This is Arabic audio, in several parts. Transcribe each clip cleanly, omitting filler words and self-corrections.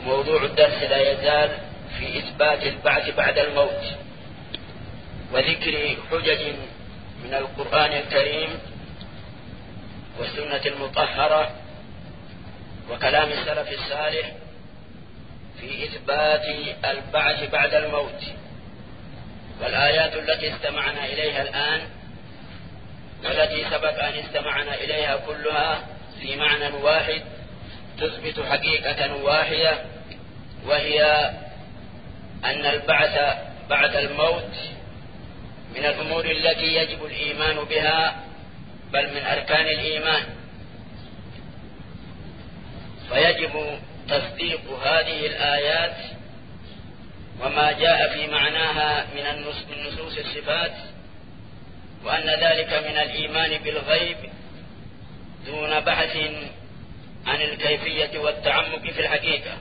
موضوع الدرس لا يزال في إثبات البعث بعد الموت وذكر حجج من القرآن الكريم والسنة المطهرة وكلام السلف الصالح في إثبات البعث بعد الموت. والآيات التي استمعنا إليها الآن والتي سبق أن استمعنا إليها كلها في معنى واحد تثبت حقيقة واحدة، وهي أن البعث بعد الموت من الأمور التي يجب الإيمان بها، بل من أركان الإيمان، فيجب تصديق هذه الآيات وما جاء في معناها من نصوص الصفات، وأن ذلك من الإيمان بالغيب دون بحث عن الكيفية والتعمق في الحقيقة.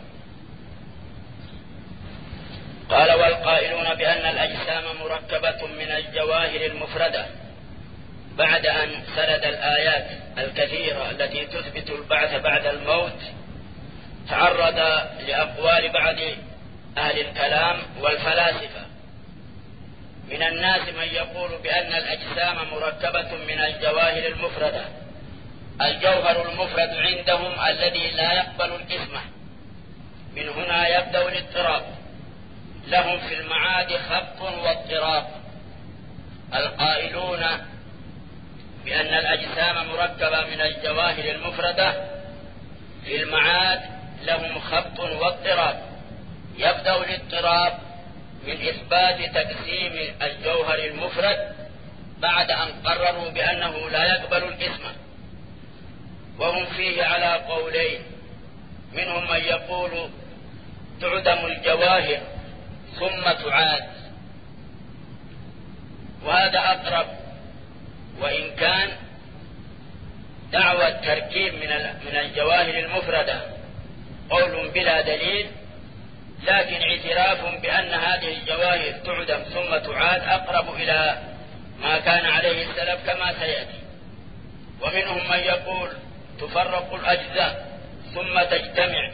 قال: والقائلون بأن الأجسام مركبة من الجواهر المفردة، بعد أن سرد الآيات الكثيرة التي تثبت البعث بعد الموت تعرض لأقوال بعض أهل الكلام والفلاسفة. من الناس من يقول بأن الأجسام مركبة من الجواهر المفردة. الجوهر المفرد عندهم الذي لا يقبل القسمة، من هنا يبدأ الاضطراب. لهم في المعاد خبط واضطراب. القائلون بأن الأجسام مركبة من الجواهر المفردة في المعاد لهم خبط واضطراب. يبدأ الاضطراب من إثبات تقسيم الجوهر المفرد بعد أن قرروا بأنه لا يقبل القسمة، وهم فيه على قولين. منهم من يقول تعدم الجواهر ثم تعاد، وهذا أقرب، وإن كان دعوى التركيب من الجواهر المفردة قول بلا دليل، لكن اعتراف بأن هذه الجواهر تعدم ثم تعاد أقرب إلى ما كان عليه السلف كما سيأتي. ومنهم من يقول تفرق الأجزاء ثم تجتمع.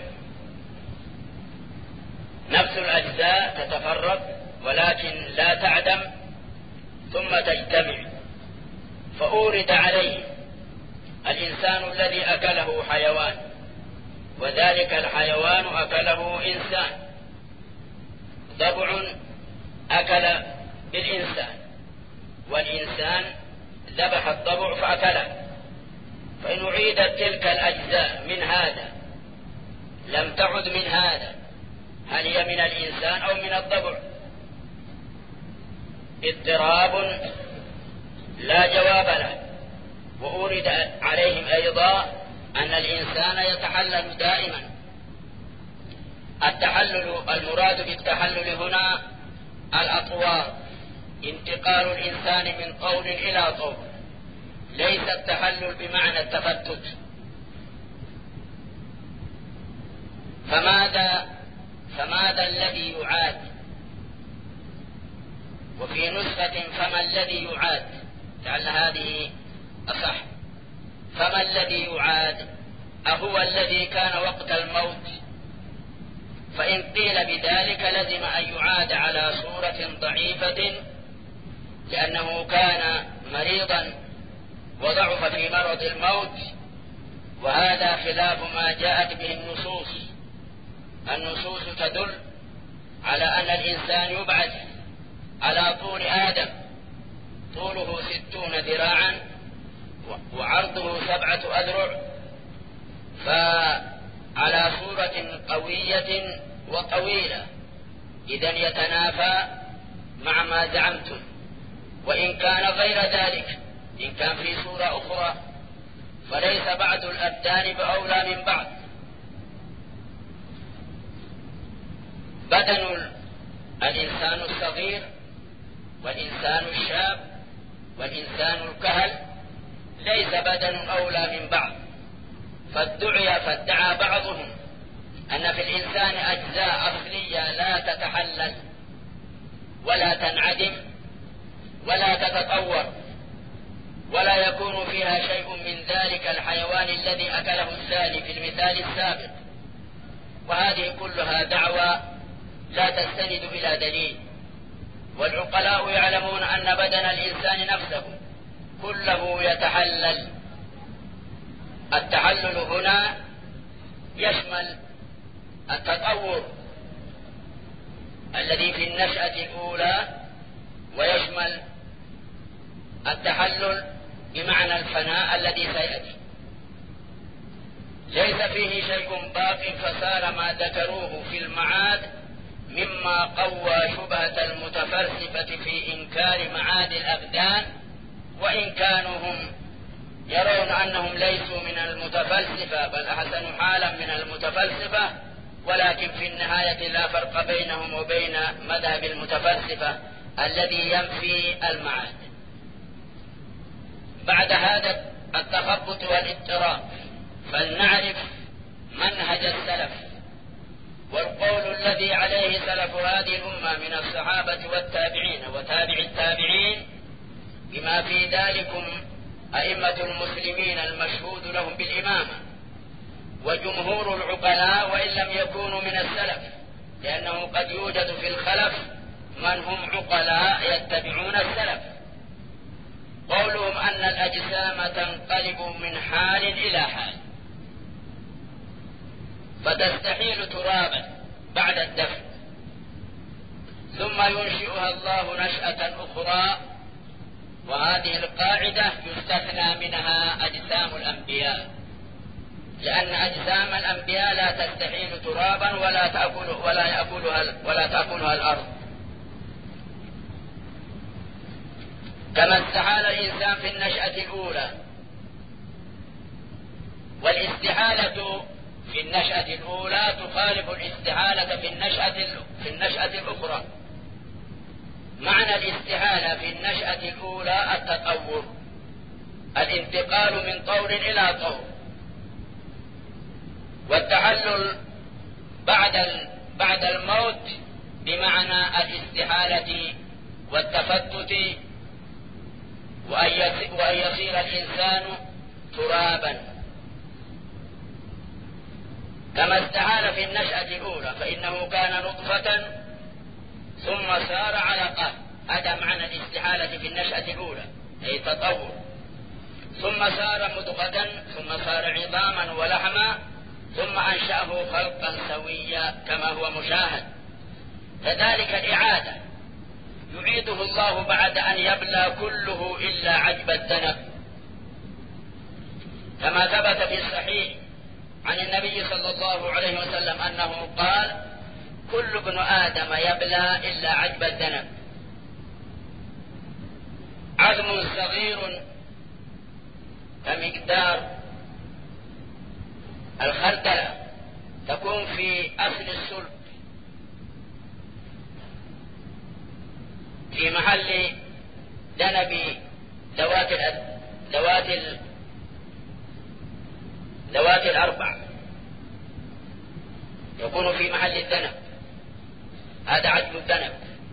نفس الأجزاء تتفرق ولكن لا تعدم ثم تجتمع. فأورد عليه الإنسان الذي أكله حيوان، وذلك الحيوان أكله إنسان. ضبع أكل الإنسان، والإنسان ذبح الضبع فأكله. فإن أعيدت تلك الأجزاء من هذا لم تعد من هذا، هل هي من الإنسان أو من الضبع؟ اضطراب لا جواب له. وأورد عليهم أيضا أن الإنسان يتحلل دائما. التحلل المراد بالتحلل هنا الأطوار، انتقال الإنسان من طور إلى طور، ليس التحلل بمعنى التفتت. فماذا الذي يعاد؟ وفي نسخة فما الذي يعاد، لعل هذه أصح. فما الذي يعاد؟ أهو الذي كان وقت الموت؟ فإن قيل بذلك لزم أن يعاد على صورة ضعيفة، لأنه كان مريضا وضعف في مرض الموت، وهذا خلاف ما جاءت به النصوص. النصوص تدل على أن الإنسان يبعث على طول آدم، طوله 60 ذراعا وعرضه 7 أذرع، فعلى صورة قوية وطويلة، إذن يتنافى مع ما زعمتم. وإن كان غير ذلك، إن كان في صورة أخرى، فليس بعض الأبدان بأولى من بعض. بدن الإنسان الصغير والإنسان الشاب والإنسان الكهل ليس بدن أولى من بعض. فادعى بعضهم أن في الإنسان أجزاء أصلية لا تتحلل ولا تنعدم ولا تتطور، ولا يكون فيها شيء من ذلك الحيوان الذي أكله الثاني في المثال السابق. وهذه كلها دعوى لا تستند إلى دليل. والعقلاء يعلمون أن بدن الإنسان نفسه كله يتحلل. التحلل هنا يشمل التطور الذي في النشأة الأولى، ويشمل التحلل بمعنى الفناء الذي سيأتي. ليس فيه شيء باق فصار ما ذكروه في المعاد مما قوى شبهة المتفلسفة في إنكار معاد الأبدان، وإن كانوا هم يرون أنهم ليسوا من المتفلسفة بل أحسن حالا من المتفلسفة، ولكن في النهاية لا فرق بينهم وبين مذهب المتفلسفة الذي ينفي المعاد. بعد هذا التخبط والاضطراب فلنعرف منهج السلف والقول الذي عليه سلف هذه الأمة من الصحابة والتابعين وتابع التابعين، بما في ذلكم أئمة المسلمين المشهود لهم بالإمامة وجمهور العقلاء وإن لم يكونوا من السلف، لأنه قد يوجد في الخلف من هم عقلاء يتبعون السلف. قولهم أن الأجسام تنقلب من حال إلى حال فتستحيل ترابا بعد الدفن، ثم ينشئها الله نشأة أخرى، وهذه القاعدة يستثنى منها أجسام الأنبياء، لأن أجسام الأنبياء لا تستحيل ترابا ولا تأكلها الأرض، كما استحال الإنسان في النشأة الأولى. والاستحالة في النشأة الأولى تخالف الاستحالة في النشأة الأخرى. معنى الاستحالة في النشأة الأولى التطور، الانتقال من طور إلى طور، والتحلل بعد الموت بمعنى الاستحالة والتفتت، وأن يصير الإنسان ترابا. كما استحال في النشأة الأولى فإنه كان نطفة ثم صار علقة، هذا معنى الاستحالة في النشأة الأولى أي تطور، ثم صار مضغة ثم صار عظاما ولحما ثم أنشأه خلقا سويا كما هو مشاهد. كذلك الإعادة يعيده الله بعد أن يبلى كله إلا عجب الذنب، كما ثبت في الصحيح عن النبي صلى الله عليه وسلم أنه قال: كل ابن آدم يبلى إلا عجب الذنب. عظم صغير كمقدار الخردلة تكون في أصل الصلب في محل ذنب ذوات الأربع، يكون في محل الذنب، هذا عجب الذنب.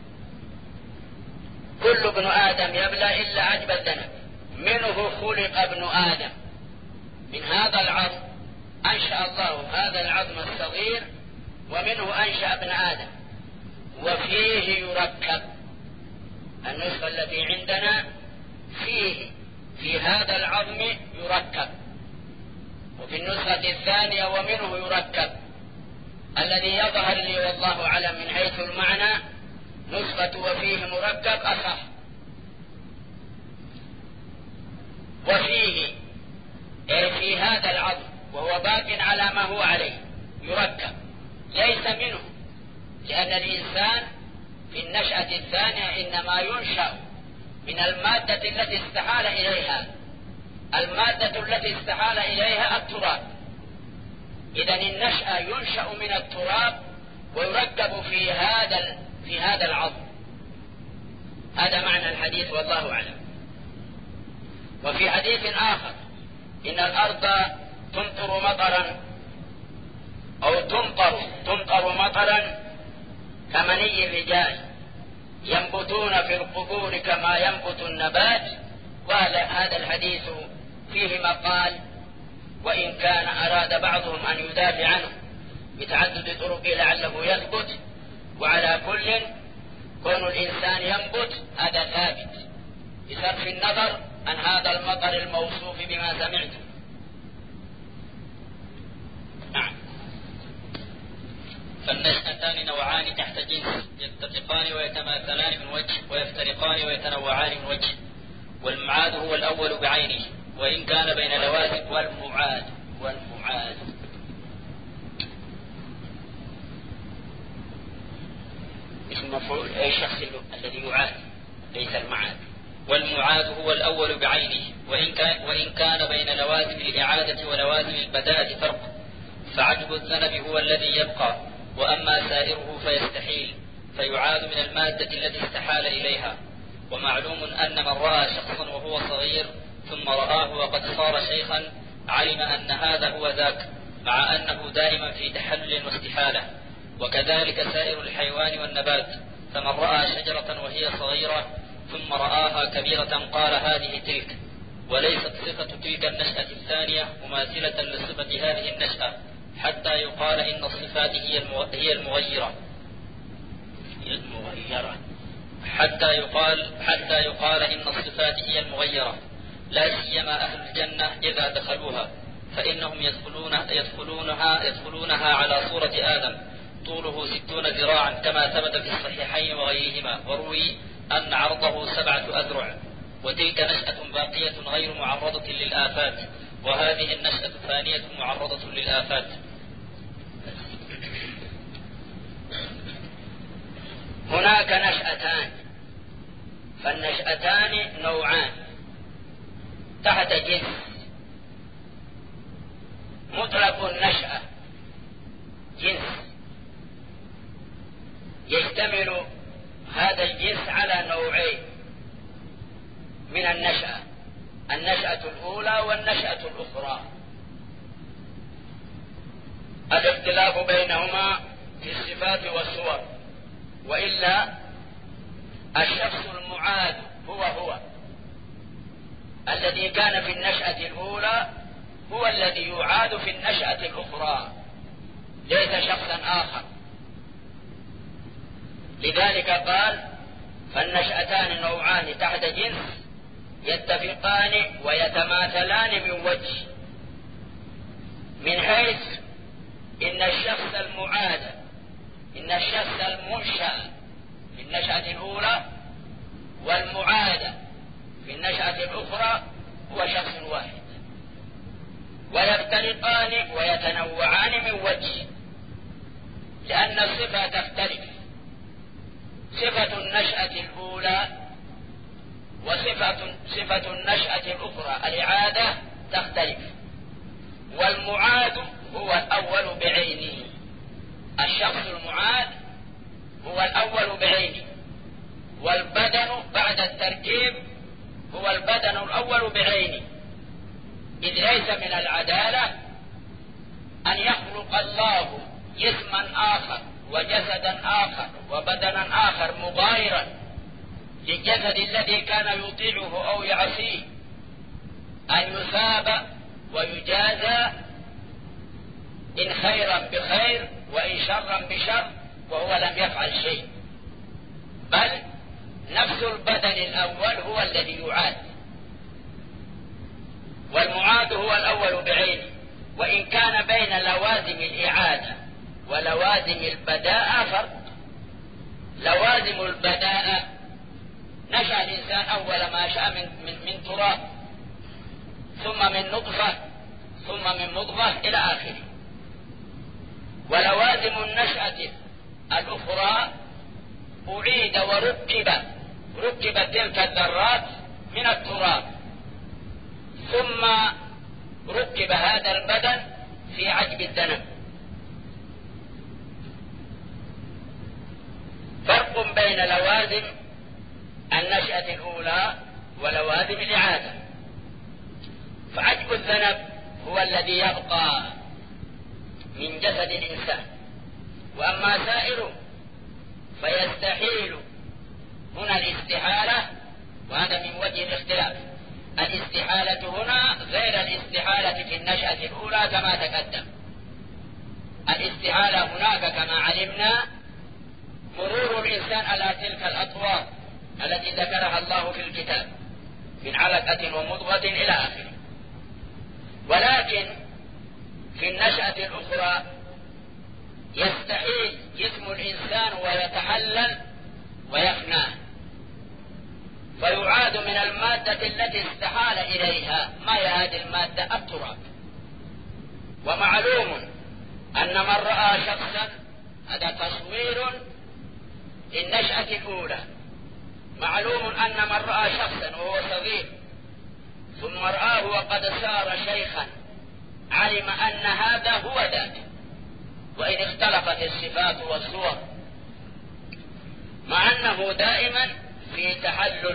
كل ابن آدم يبلى إلا عجب الذنب، منه خلق ابن آدم، من هذا العظم أنشأ الله هذا العظم الصغير ومنه أنشأ ابن آدم، وفيه يركب. النسخة التي عندنا في هذا العظم يركب، وفي النسخة الثانية ومنه يركب. الذي يظهر لي والله أعلم من حيث المعنى نسخة وفيه مركب أصح. وفيه أي في هذا العظم وهو باق على ما هو عليه يركب، ليس منه، لأن الإنسان في النشأة الثانية إنما ينشأ من المادة التي استحال إليها. المادة التي استحال إليها التراب، إذن النشأة ينشأ من التراب ويركب في هذا العظم. هذا معنى الحديث والله أعلم. وفي حديث آخر: إن الأرض تمطر مطرا أو تمطر مطرا كمني الرجال ينبتون في القبور كما ينبت النبات. وهذا الحديث فيه مقال، وإن كان أراد بعضهم أن يدافع عنه، بتعدد طرقه لعله يثبت. وعلى كل كون الإنسان ينبت هذا ثابت بصرف النظر عن هذا المطر الموصوف بما سمعت. نعم. فالنشأتان نوعان تحت جنس، يتفقان ويتماثلان من وجه، ويفترقان ويتنوعان من وجه. والمعاد هو الأول بعينه، وإن كان بين لوازم. والمعاد اسم مفعول أي شخص الذي يعاد ليس المعاد. والمعاد هو الأول بعينه، وإن كان بين لوازم الإعادة ولوازم البداءة فرق، فعجب الذنب هو الذي يبقى، وأما سائره فيستحيل، فيعاد من المادة التي استحال إليها. ومعلوم أن من رأى شخصا وهو صغير ثم رآه وقد صار شيخا علم أن هذا هو ذاك، مع أنه دائما في تحلل واستحالة. وكذلك سائر الحيوان والنبات، فمن رأى شجرة وهي صغيرة ثم رآها كبيرة قال هذه تلك، وليست صفة تلك النشأة الثانية مماثلة لصفة هذه النشأة، حتى يقال إن الصفات هي المغيرة. حتى يقال إن الصفات هي المغيرة، لا سيما أهل الجنة إذا دخلوها، فإنهم يدخلونها على صورة آدم، طوله 60 ذراعا كما ثبت في الصحيحين وغيرهما. وروي أن عرضه 7 أذرع. وتلك نشأة باقية غير معرضة للآفات، وهذه النشأة الثانية معرضة للآفات. هناك نشأتان، فالنشأتان نوعان تحت جنس. مطلق النشأة جنس يشتمل هذا الجنس على نوعين من النشأة: النشأة الأولى والنشأة الأخرى. الاختلاف بينهما في الصفات والصور، وإلا الشخص المعاد هو الذي كان في النشأة الأولى هو الذي يعاد في النشأة الأخرى، ليس شخصا آخر. لذلك قال: فالنشأتان نوعان تحت جنس، يتفقان ويتماثلان من وجه، من حيث إن الشخص المعاد، إن الشخص المنشأ في النشأة الأولى والمعاد في النشأة الأخرى هو شخص واحد، ويفترقان ويتنوعان من وجه، لأن الصفة تختلف. صفة النشأة الأولى وصفة النشأة الأخرى الإعادة تختلف. والمعاد هو الأول بعينه، الشخص المعاد هو الأول بعينه، والبدن بعد التركيب هو البدن الأول بعينه، إذ ليس من العدالة أن يخلق الله جسما آخر وجسدا آخر وبدنا آخر مغايرا للجسد الذي كان يطيعه أو يعصيه، أن يثاب ويجازى إن خيرا بخير وإن شرا بشر وهو لم يفعل شيء، بل نفس البدن الأول هو الذي يعاد. والمعاد هو الأول بعينه، وإن كان بين لوازم الإعادة ولوازم البداءة فرق. لوازم البداءة: نشأ الإنسان أول ما شاء من تراب، ثم من نطفة، ثم من مضغة إلى آخره. ولوازم النشأة الأخرى: أعيد وركبت تلك الذرات من التراب، ثم ركب هذا البدن في عجب الذنب. فرق بين لوازم النشأة الأولى ولوازم الإعادة. فعجب الذنب هو الذي يبقى من جسد الإنسان، وأما سائره فيستحيل. هنا الاستحالة، وهذا من وجه الاختلاف. الاستحالة هنا غير الاستحالة في النشأة الأولى كما تقدم. الاستعالة هناك كما علمنا مرور الإنسان على تلك الأطوار التي ذكرها الله في الكتاب من علقة ومضغة إلى آخره. ولكن في النشأة الأخرى يستحيل جسم الإنسان ويتحلل ويفنى، فيعاد من المادة التي استحال إليها. ما هي هذه المادة؟ التراب. ومعلوم أن من رأى شخصا، هذا تصوير للنشأة الأولى، معلوم أن من رأى شخصا وهو صغير ثم رآه وقد صار شيخا علم أن هذا هو ذاك، وإن اختلفت الصفات والصور، مع أنه دائما في تحلل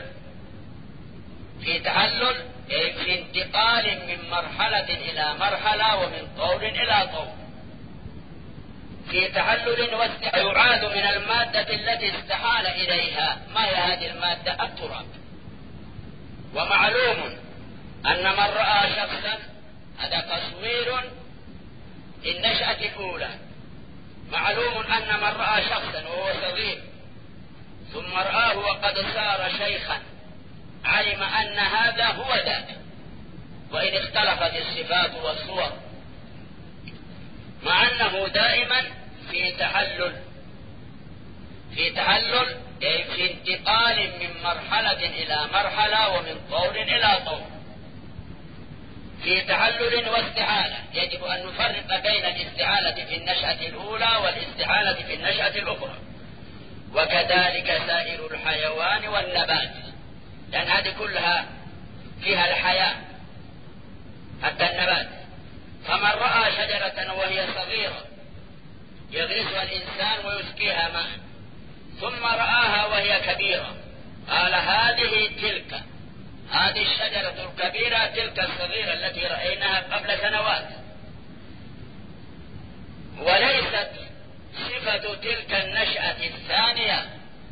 أي في انتقال من مرحلة إلى مرحلة ومن طور إلى طور، في تحلل يعاد من المادة التي استحال إليها. ما هي هذه المادة؟ التراب. ومعلوم أن من رأى شخصا، هذا تصوير للنشأة الأولى، معلوم أن من رأى شخصا وهو صغير ثم رآه وقد صار شيخا علم أن هذا هو ذاك، وإن اختلفت الصفات والصور، مع أنه دائما في تحلل أي في انتقال من مرحلة إلى مرحلة ومن طور إلى طور، في تحلل واستحالة. يجب أن نفرق بين الاستحالة في النشأة الأولى والاستحالة في النشأة الأخرى، وكذلك سائر الحيوان والنبات، لأن هذه كلها فيها الحياة حتى النبات. فمن رأى شجرة وهي صغيرة يغرسها الإنسان ويسقيها ماء، ثم رآها وهي كبيرة قال هذه الشجرة الكبيرة تلك الصغيرة التي رأيناها قبل سنوات، وليست صفة تلك النشأة الثانية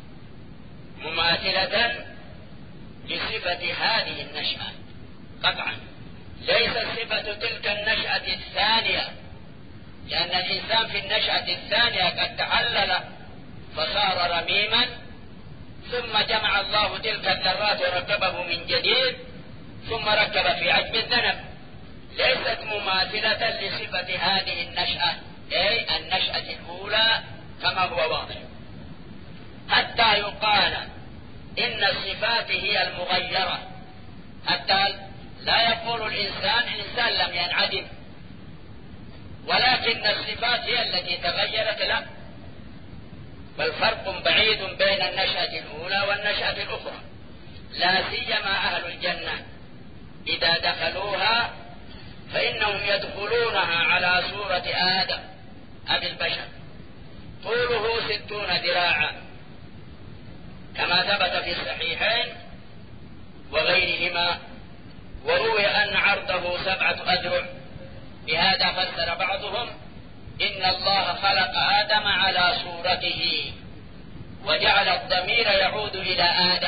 مماثلة لصفة هذه النشأة قطعا. ليست صفة تلك النشأة الثانية، لأن الإنسان في النشأة الثانية قد تحلل فصار رميما، ثم جمع الله تلك الذرات وركبه من جديد، ثم ركب في عجب الذنب. ليست مماثلة لصفة هذه النشأة أي النشأة الأولى كما هو واضح، حتى يقال إن الصفات هي المغيرة، حتى لا يقول الإنسان لم ينعدم، ولكن الصفات هي التي تغيرت. لا، بل فرق بعيد بين النشأة الأولى والنشأة الأخرى، لا سيما أهل الجنة إذا دخلوها فإنهم يدخلونها على صورة آدم أبي البشر، طوله 60 ذراعا كما ثبت في الصحيحين وغيرهما، وروي أن عرضه 7 أذرع. بهذا فسر بعضهم إن الله خلق آدم على صورته وجعل الضمير يعود إلى آدم،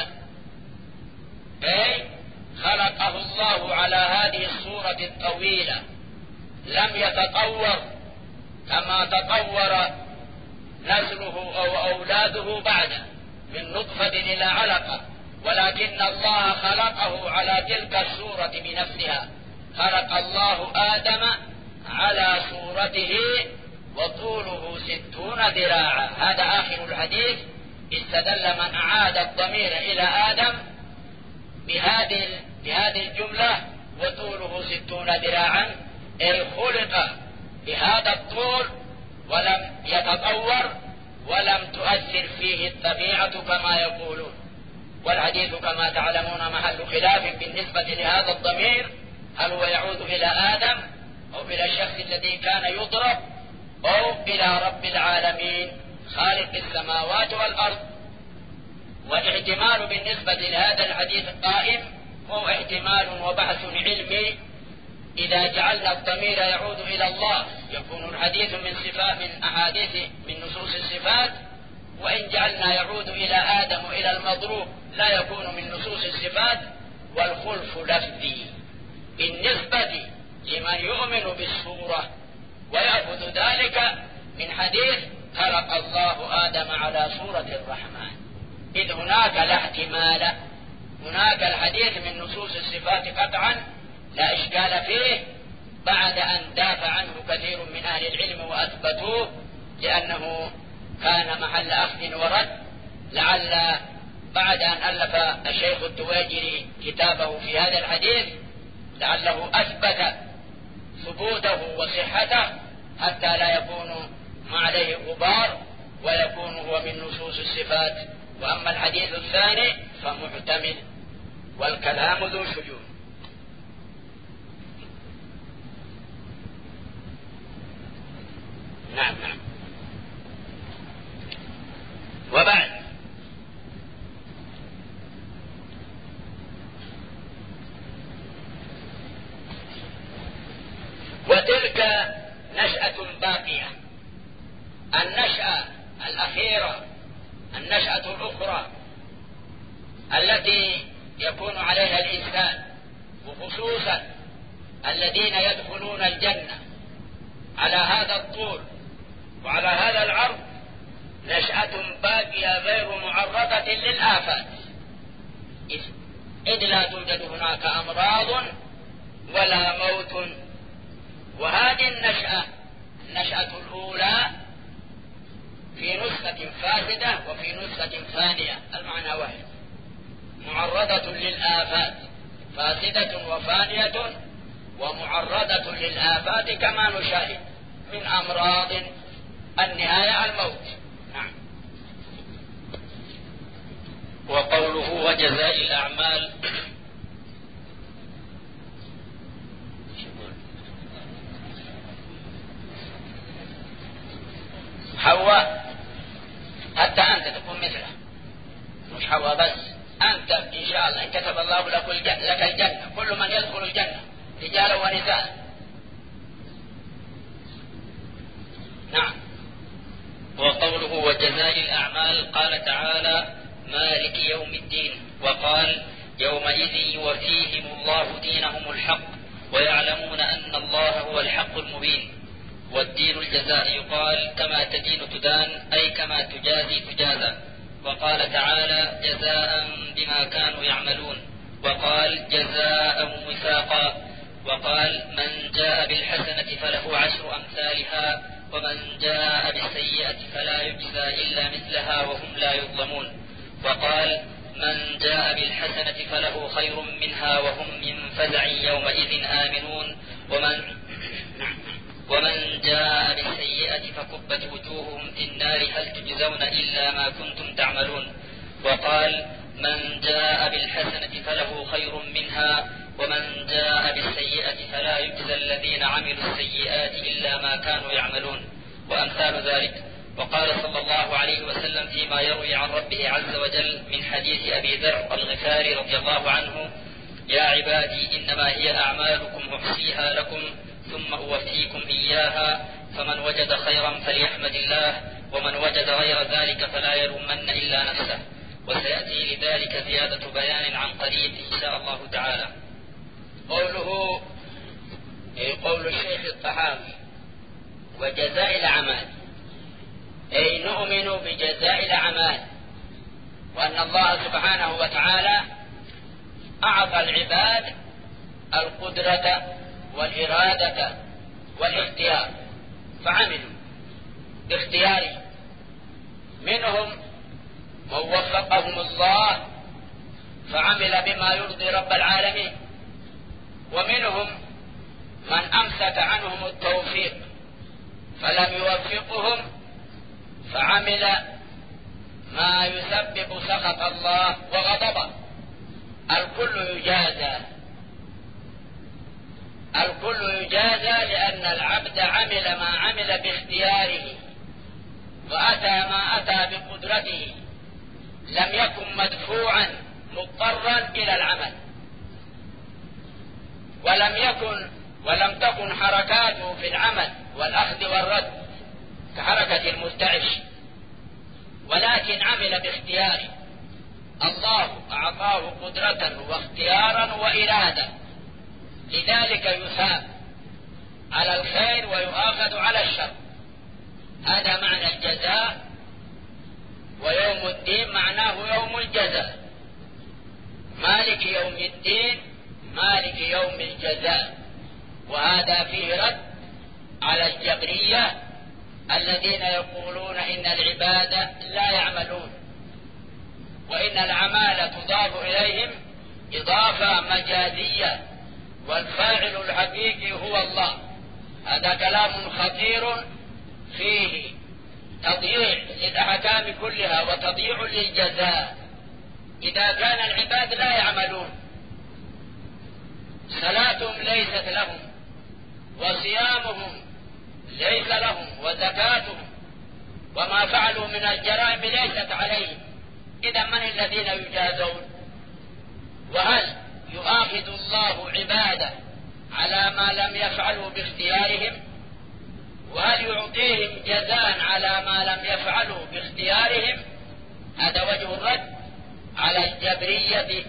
أي خلقه الله على هذه الصورة الطويلة، لم يتطور كما تطور نسله أو أولاده بعده من نطفة إلى علقة، ولكن الله خلقه على تلك الصورة بنفسها. خلق الله آدم على صورته وطوله 60 ذراعا. هذا آخر الحديث. استدل من أعاد الضمير إلى آدم بهذه الجملة وطوله 60 ذراعا، أي خلق بهذا الطول ولم يتطور ولم تؤثر فيه الطبيعة كما يقولون. والحديث كما تعلمون محل خلاف بالنسبة لهذا الضمير، هل هو يعود إلى آدم أو إلى الشخص الذي كان يضرب أو إلى رب العالمين خالق السماوات والأرض. والاحتمال بالنسبة لهذا الحديث قائم، هو احتمال وبحث علمي. إذا جعلنا الضمير يعود إلى الله يكون الحديث من أحاديث من نصوص الصفات، وإن جعلنا يعود إلى آدم وإلى المضروب لا يكون من نصوص الصفات. والخلف لفظي بالنسبة لمن يؤمن بالصورة ويأخذ ذلك من حديث خلق الله آدم على صورة الرحمن، إذ هناك لا احتمال، هناك الحديث من نصوص الصفات قطعا لا إشكال فيه، بعد أن دافع عنه كثير من أهل العلم وأثبتوه لأنه كان محل أخذ ورد. لعل بعد أن ألف الشيخ التواجري كتابه في هذا الحديث لعله أثبت ثبوته وصحته حتى لا يكون ما عليه غبار ويكون هو من نصوص الصفات. وأما الحديث الثاني فمحتمل والكلام ذو شجون. نعم. وبعد وتلك نشأة باقية، النشأة الأخيرة، النشأة الأخرى التي يكون عليها الإنسان، وخصوصا الذين يدخلون الجنة على هذا الطول وعلى هذا العرض، نشأة باقية غير معرضة للآفات، إذ لا توجد هناك أمراض ولا موت. وهذه النشأة الأولى في نسخة فاسدة وفي نسخة ثانية، المعنى واحد، معرضة للآفات، فاسدة وفانية ومعرضة للآفات كما نشاهد من أمراض النهاية الموت. نعم. وقوله وجزاء الأعمال حواء، حتى أنت تكون مثله، مش حواء بس، أنت إن شاء الله إن كتب الله لك الجنة، كل من يدخل الجنة رجالا ونساء. نعم. وقوله وجزاء الأعمال قال تعالى مالك يوم الدين، وقال يومئذ يوفيهم الله دينهم الحق ويعلمون أن الله هو الحق المبين. والدين الجزاء يقال كما تدين تدان، أي كما تجازي تجازى. وقال تعالى جزاء بما كانوا يعملون، وقال جزاء وفاقا. وقال من جاء بالحسنة فله 10 أمثالها ومن جاء بالسيئة فلا يجزى إلا مثلها وهم لا يظلمون. وقال من جاء بالحسنة فله خير منها وهم من فزع يومئذ آمنون. ومن جاء بالسيئة فكبت وجوههم في النار هل تجزون إلا ما كنتم تعملون. وقال من جاء بالحسنة فله خير منها ومن جاء بالسيئة فلا يجزى الذين عملوا السيئات إلا ما كانوا يعملون، وأمثال ذلك. وقال صلى الله عليه وسلم فيما يروي عن ربه عز وجل من حديث أبي ذر الغفاري رضي الله عنه يا عبادي إنما هي أعمالكم أحصيها لكم ثم أوفيكم إياها، فمن وجد خيرا فليحمد الله ومن وجد غير ذلك فلا يلومن إلا نفسه. وسيأتي لذلك زيادة بيان عن قريب إن شاء الله تعالى. قوله قول الشيخ الطحاوي وجزاء الأعمال، أي نؤمن بجزاء الأعمال، وأن الله سبحانه وتعالى أعطى العباد القدرة والإرادة والاختيار فعملوا باختياره، منهم من وفقهم الله فعمل بما يرضي رب العالمين، ومنهم من أمسك عنهم التوفيق فلم يوفقهم فعمل ما يسبب سخط الله وغضبه. الكل يجازى لأن العبد عمل ما عمل باختياره وأتى ما أتى بقدرته، لم يكن مدفوعا مضطرا إلى العمل، ولم تكن حركاته في العمل والأخذ والرد كحركة المرتعش، ولكن عمل باختياره. الله أعطاه قدرة واختيارا وإرادة، لذلك يثاب على الخير ويؤاخذ على الشر. هذا معنى الجزاء. ويوم الدين معناه يوم الجزاء. مالك يوم الدين، مالك يوم الجزاء. وهذا فيه رد على الجبرية الذين يقولون إن العباد لا يعملون، وإن الأعمال تضاف إليهم إضافة مجازية، والفاعل الحقيقي هو الله. هذا كلام خطير فيه تضييع للأحكام كلها وتضييع للجزاء. إذا كان العباد لا يعملون، صلاتهم ليست لهم، وصيامهم ليس لهم، وزكاتهم وما فعلوا من الجرائم ليست عليهم، إذا من الذين يجازون؟ وهل يؤاخذ الله عباده على ما لم يفعلوا باختيارهم؟ وهل يعطيهم جزاء على ما لم يفعلوا باختيارهم؟ هذا وجه الرد على الجبرية.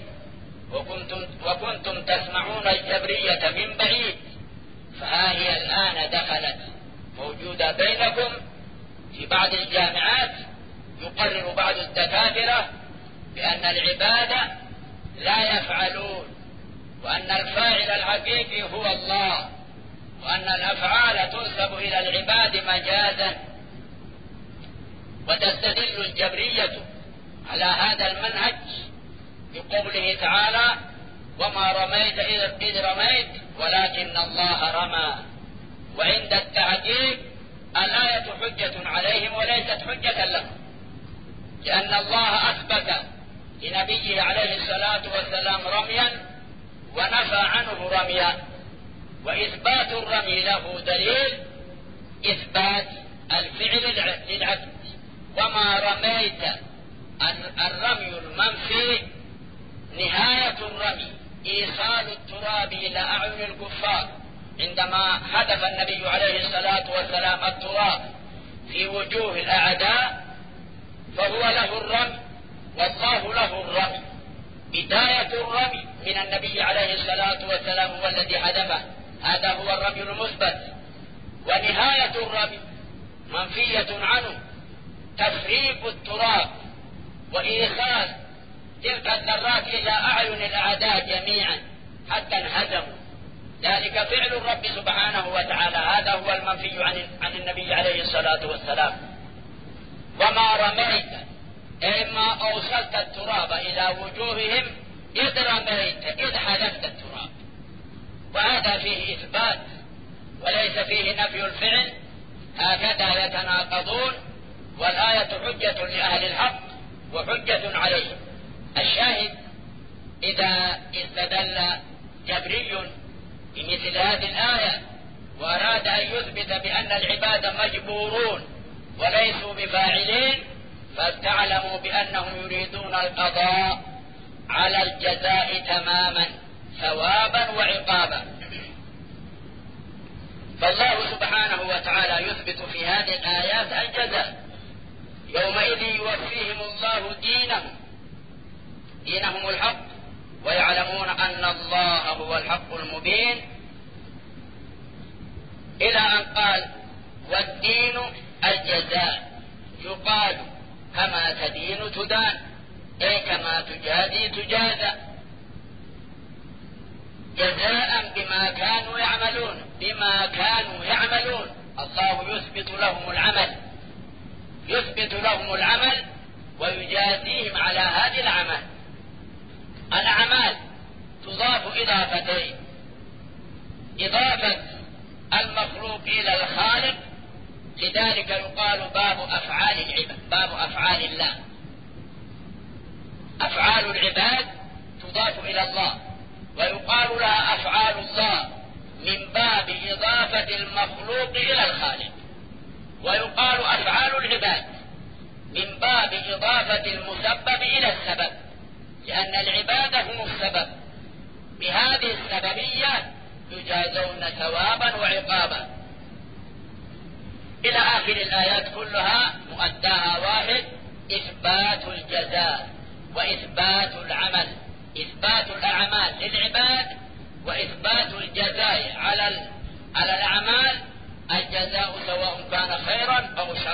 وكنتم تسمعون الجبرية من بعيد، فها هي الآن دخلت موجودة بينكم في بعض الجامعات. يقرر بعض الدكاترة بأن العباد لا يفعلون، وأن الفاعل الحقيقي هو الله، وأن الأفعال تنسب إلى العباد مجازا. وتستدل الجبرية على هذا المنهج بقوله تعالى: وما رميت إذ رميت ولكن الله رمى. وعند التحقيق الآية حجة عليهم وليست حجة لهم، لأن الله أثبت لنبيه عليه الصلاة والسلام رميا ونفى عنه رميا. وإثبات الرمي له دليل إثبات الفعل للعبد. وما رميت الرمي المنفي نهاية الرمي إيصال التراب إلى أعين الكفار. عندما حدف النبي عليه الصلاة والسلام التراب في وجوه الأعداء فهو له الرمي والله له الرمي. بداية الرمي من النبي عليه الصلاة والسلام هو الذي حدفه، هذا هو الرمي المثبت. ونهاية الرمي منفية عنه تفريق التراب وإيصال تلك الذرات إلى أعين الأعداء جميعا حتى انهزموا. ذلك فعل الرب سبحانه وتعالى، هذا هو المنفي عن النبي عليه الصلاة والسلام. وما رميت أي ما أوصلت التراب إلى وجوههم إذ رميت، إذ حدثت التراب. وهذا فيه إثبات وليس فيه نفي الفعل، هكذا يتناقضون. والآية حجة لأهل الحق وحجة عليهم. الشاهد: إذا استدل جبري بمثل هذه الآية وأراد أن يثبت بأن العباد مجبورون وليسوا بفاعلين، فلتعلموا بأنهم يريدون القضاء على الجزاء تماما ثوابا وعقابا. فالله سبحانه وتعالى يثبت في هذه الآيات الجزاء. يومئذ يوفيهم الله دينهم الحق، ويعلمون أن الله هو الحق المبين، إلى أن قال: والدين الجزاء. يقال: كما تدين تدان، أي كما تجازي تجازى، جزاء بما كانوا يعملون. الله يثبت لهم العمل ويجازيهم على هذا العمل. الأعمال تضاف إضافتين: إضافة المخلوق إلى الخالق، لذلك يقال باب أفعال العباد، باب أفعال الله. أفعال العباد تضاف إلى الله، ويقال لها أفعال الله من باب إضافة المخلوق إلى الخالق. ويقال أفعال العباد من باب إضافة المسبب إلى السبب، لأن العباد هم السبب. بهذه السببية يجازون ثوابا وعقابا. إلى آخر الآيات كلها مؤداها واحد: إثبات الجزاء وإثبات العمل، إثبات الأعمال للعباد وإثبات الجزاء على الأعمال. الجزاء سواء كان خيرا أو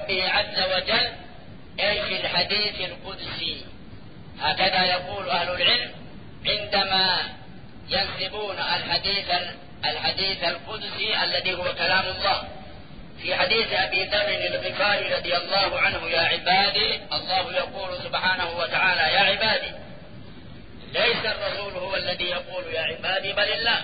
ربه عز وجل أي في الحديث القدسي. هكذا يقول أهل العلم عندما ينسبون الحديث القدسي الذي هو كلام الله. في حديث أبي ذر الغفاري رضي الله عنه: يا عبادي، الله يقول سبحانه وتعالى: يا عبادي. ليس الرسول هو الذي يقول يا عبادي، بل الله.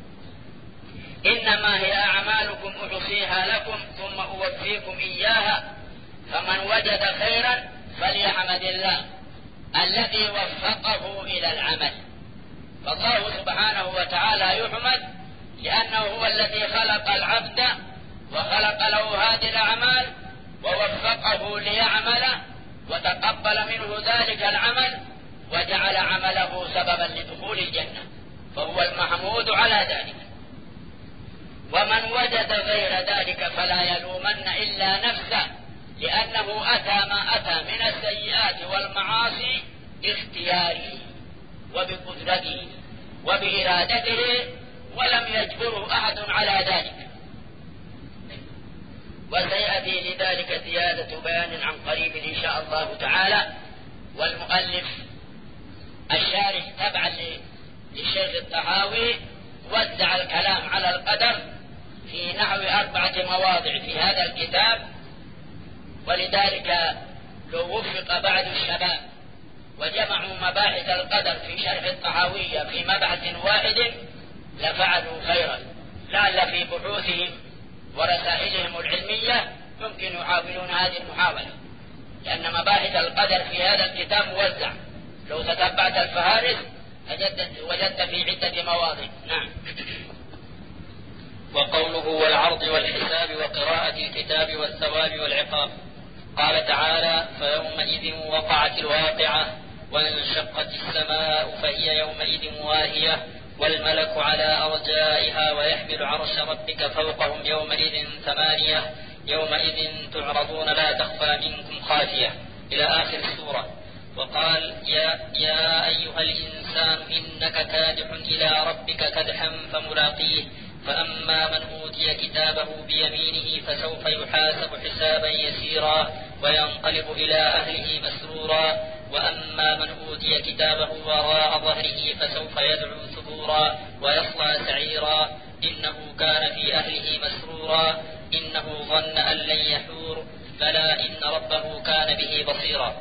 إنما هي أعمالكم أحصيها لكم ثم أوفيكم إياها، فمن وجد خيرا فليحمد الله الذي وفقه إلى العمل. فالله سبحانه وتعالى يحمد لأنه هو الذي خلق العبد وخلق له هذه الأعمال ووفقه ليعمل وتقبل منه ذلك العمل وجعل عمله سببا لدخول الجنة، فهو المحمود على ذلك. ومن وجد غير ذلك فلا يلومن إلا نفسه، لأنه أتى ما أتى من السيئات والمعاصي باختياره وبقدرته وبإرادته، ولم يجبره أحد على ذلك. وسيأتي لذلك زيادة بيان عن قريب إن شاء الله تعالى. والمؤلف الشارح تبعا للشيخ الطحاوي وزع الكلام على القدر في نحو 4 مواضع في هذا الكتاب، ولذلك لو وفق بعض الشباب وجمعوا مباحث القدر في شرح الطحاوية في مبحث واحد لفعلوا خيرا، لعل في بحوثهم ورسائلهم العلمية يمكن يحاولون هذه المحاولة، لأن مباحث القدر في هذا الكتاب موزع. لو تتبعت الفهارس وجدت في عدة مواضع. نعم. وقوله والعرض والحساب وقراءة الكتاب والثواب والعقاب. قال تعالى: فيومئذ وقعت الواقعة وانشقت السماء فهي يومئذ واهية والملك على أرجائها ويحمل عرش ربك فوقهم يومئذ 8 يومئذ تعرضون لا تخفى منكم خافية إلى آخر السورة. وقال: يا أيها الإنسان إنك كادح إلى ربك كدحا فملاقيه فأما من أوتي كتابه بيمينه فسوف يحاسب حسابا يسيرا وينقلب إلى أهله مسرورا وأما من أوتي كتابه وراء ظهره فسوف يدعو ثبورا ويصلى سعيرا إنه كان في أهله مسرورا إنه ظن أن لن يحور بلى إن ربه كان به بصيرا.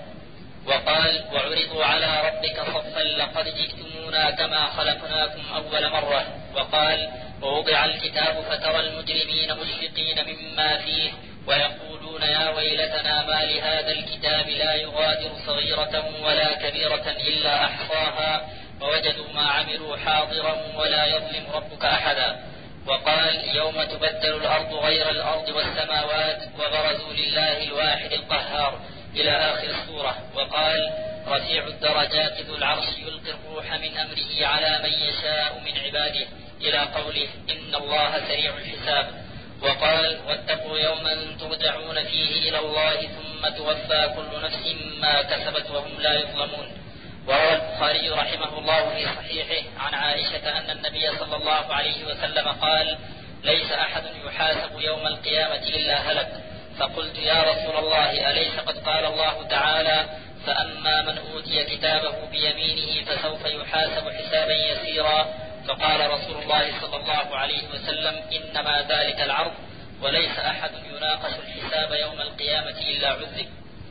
وقال: وعرضوا على ربك صفا لقد جئتمونا كما خلقناكم أول مرة. وقال: ووضع الكتاب فترى المجرمين مشفقين مما فيه ويقولون يا ويلتنا ما لهذا الكتاب لا يغادر صغيرة ولا كبيرة إلا أحصاها ووجدوا ما عملوا حاضرا ولا يظلم ربك أحدا. وقال: يوم تبدل الأرض غير الأرض والسماوات وبرزوا لله الواحد القهار إلى آخر السورة. وقال: رفيع الدرجات ذو العرش يلقي الروح من أمره على من يشاء من عباده إلى قوله: إن الله سريع الحساب. وقال: واتقوا يوما ترجعون فيه إلى الله ثم توفى كل نفس ما كسبت وهم لا يظلمون. وروى البخاري رحمه الله في صحيحه عن عائشة أن النبي صلى الله عليه وسلم قال: ليس أحد يحاسب يوم القيامة إلا هلك. فقلت: يا رسول الله أليس قد قال الله تعالى: فأما من أوتي كتابه بيمينه فسوف يحاسب حسابا يسيرا؟ فقال رسول الله صلى الله عليه وسلم: إنما ذلك العرض وليس أحد يناقش الحساب يوم القيامة إلا عذب،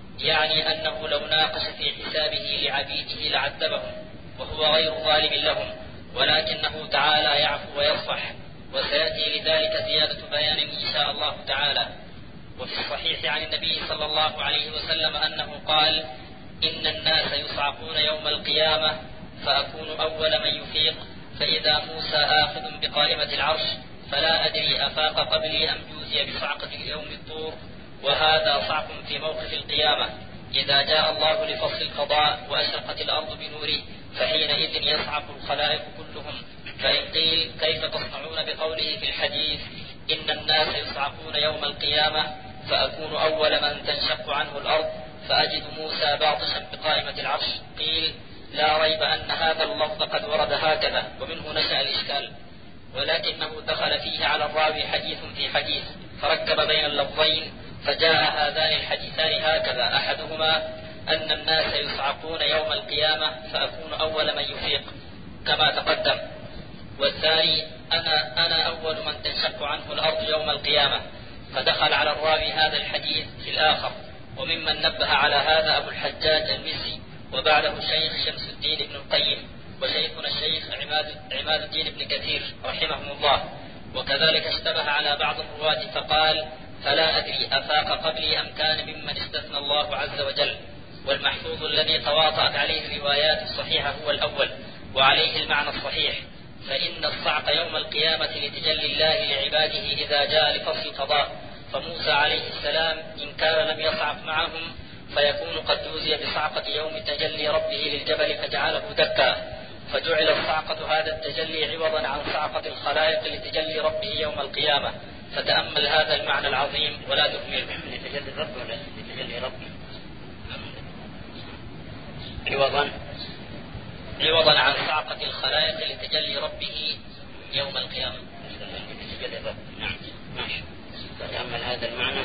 يعني أنه لو ناقش في حسابه لعبيده لعذبهم وهو غير ظالم لهم، ولكنه تعالى يعفو ويصفح. وسيأتي لذلك زيادة بيان إن شاء الله تعالى. وفي الصحيح عن النبي صلى الله عليه وسلم أنه قال: إن الناس يصعقون يوم القيامة فأكون أول من يفيق، فإذا موسى آخذ بقائمة العرش فلا أدري أفاق قبلي أم جوزي بصعقة يوم الطور. وهذا صعق في موقف القيامة إذا جاء الله لفصل القضاء وأشرقت الأرض بنوره، فحينئذ يصعق الخلائق كلهم. فإن قيل: كيف تصنعون بقوله في الحديث إن الناس يصعقون يوم القيامة فأكون أول من تنشق عنه الأرض فأجد موسى باطشا بقائمة العرش؟ قيل: لا ريب أن هذا اللفظ قد ورد هكذا، ومنه نشأ الإشكال، ولكنه دخل فيه على الراوي حديث في حديث فركب بين اللفظين فجاء هذان الحديثان هكذا: أحدهما أن الناس يصعقون يوم القيامة فأكون أول من يفيق كما تقدم، والثاني أنا أول من تنشق عنه الأرض يوم القيامة. فدخل على الراوي هذا الحديث في الآخر. وممن نبه على هذا أبو الحجاج المسي، وبعده الشيخ شمس الدين ابن القيم، وشيخنا الشيخ عماد الدين ابن كثير رحمهم الله. وكذلك اشتبه على بعض الرواة فقال: فلا أدري أفاق قبلي أم كان ممن استثنى الله عز وجل. والمحفوظ الذي تواطأت عليه الروايات الصحيحة هو الأول، وعليه المعنى الصحيح، فإن الصعق يوم القيامة لتجلي الله لعباده إذا جاء لفصل القضاء. فموسى عليه السلام إن كان لم يصعق معهم فيكون قد جوزي بصعقة يوم تجلي ربه للجبل فجعله دكا، فجعل الصعقة هذا التجلي عوضا عن صعقة الخلائق لتجلي ربه يوم القيامة. فتأمل هذا المعنى العظيم ولا تهمله. لتجلي الرب ولا لتجلي ربه؟ عوضا عن صعقة الخلائق لتجلي ربه يوم القيامة. لتجلي الرب. نعم ماشي. فتأمل هذا المعنى.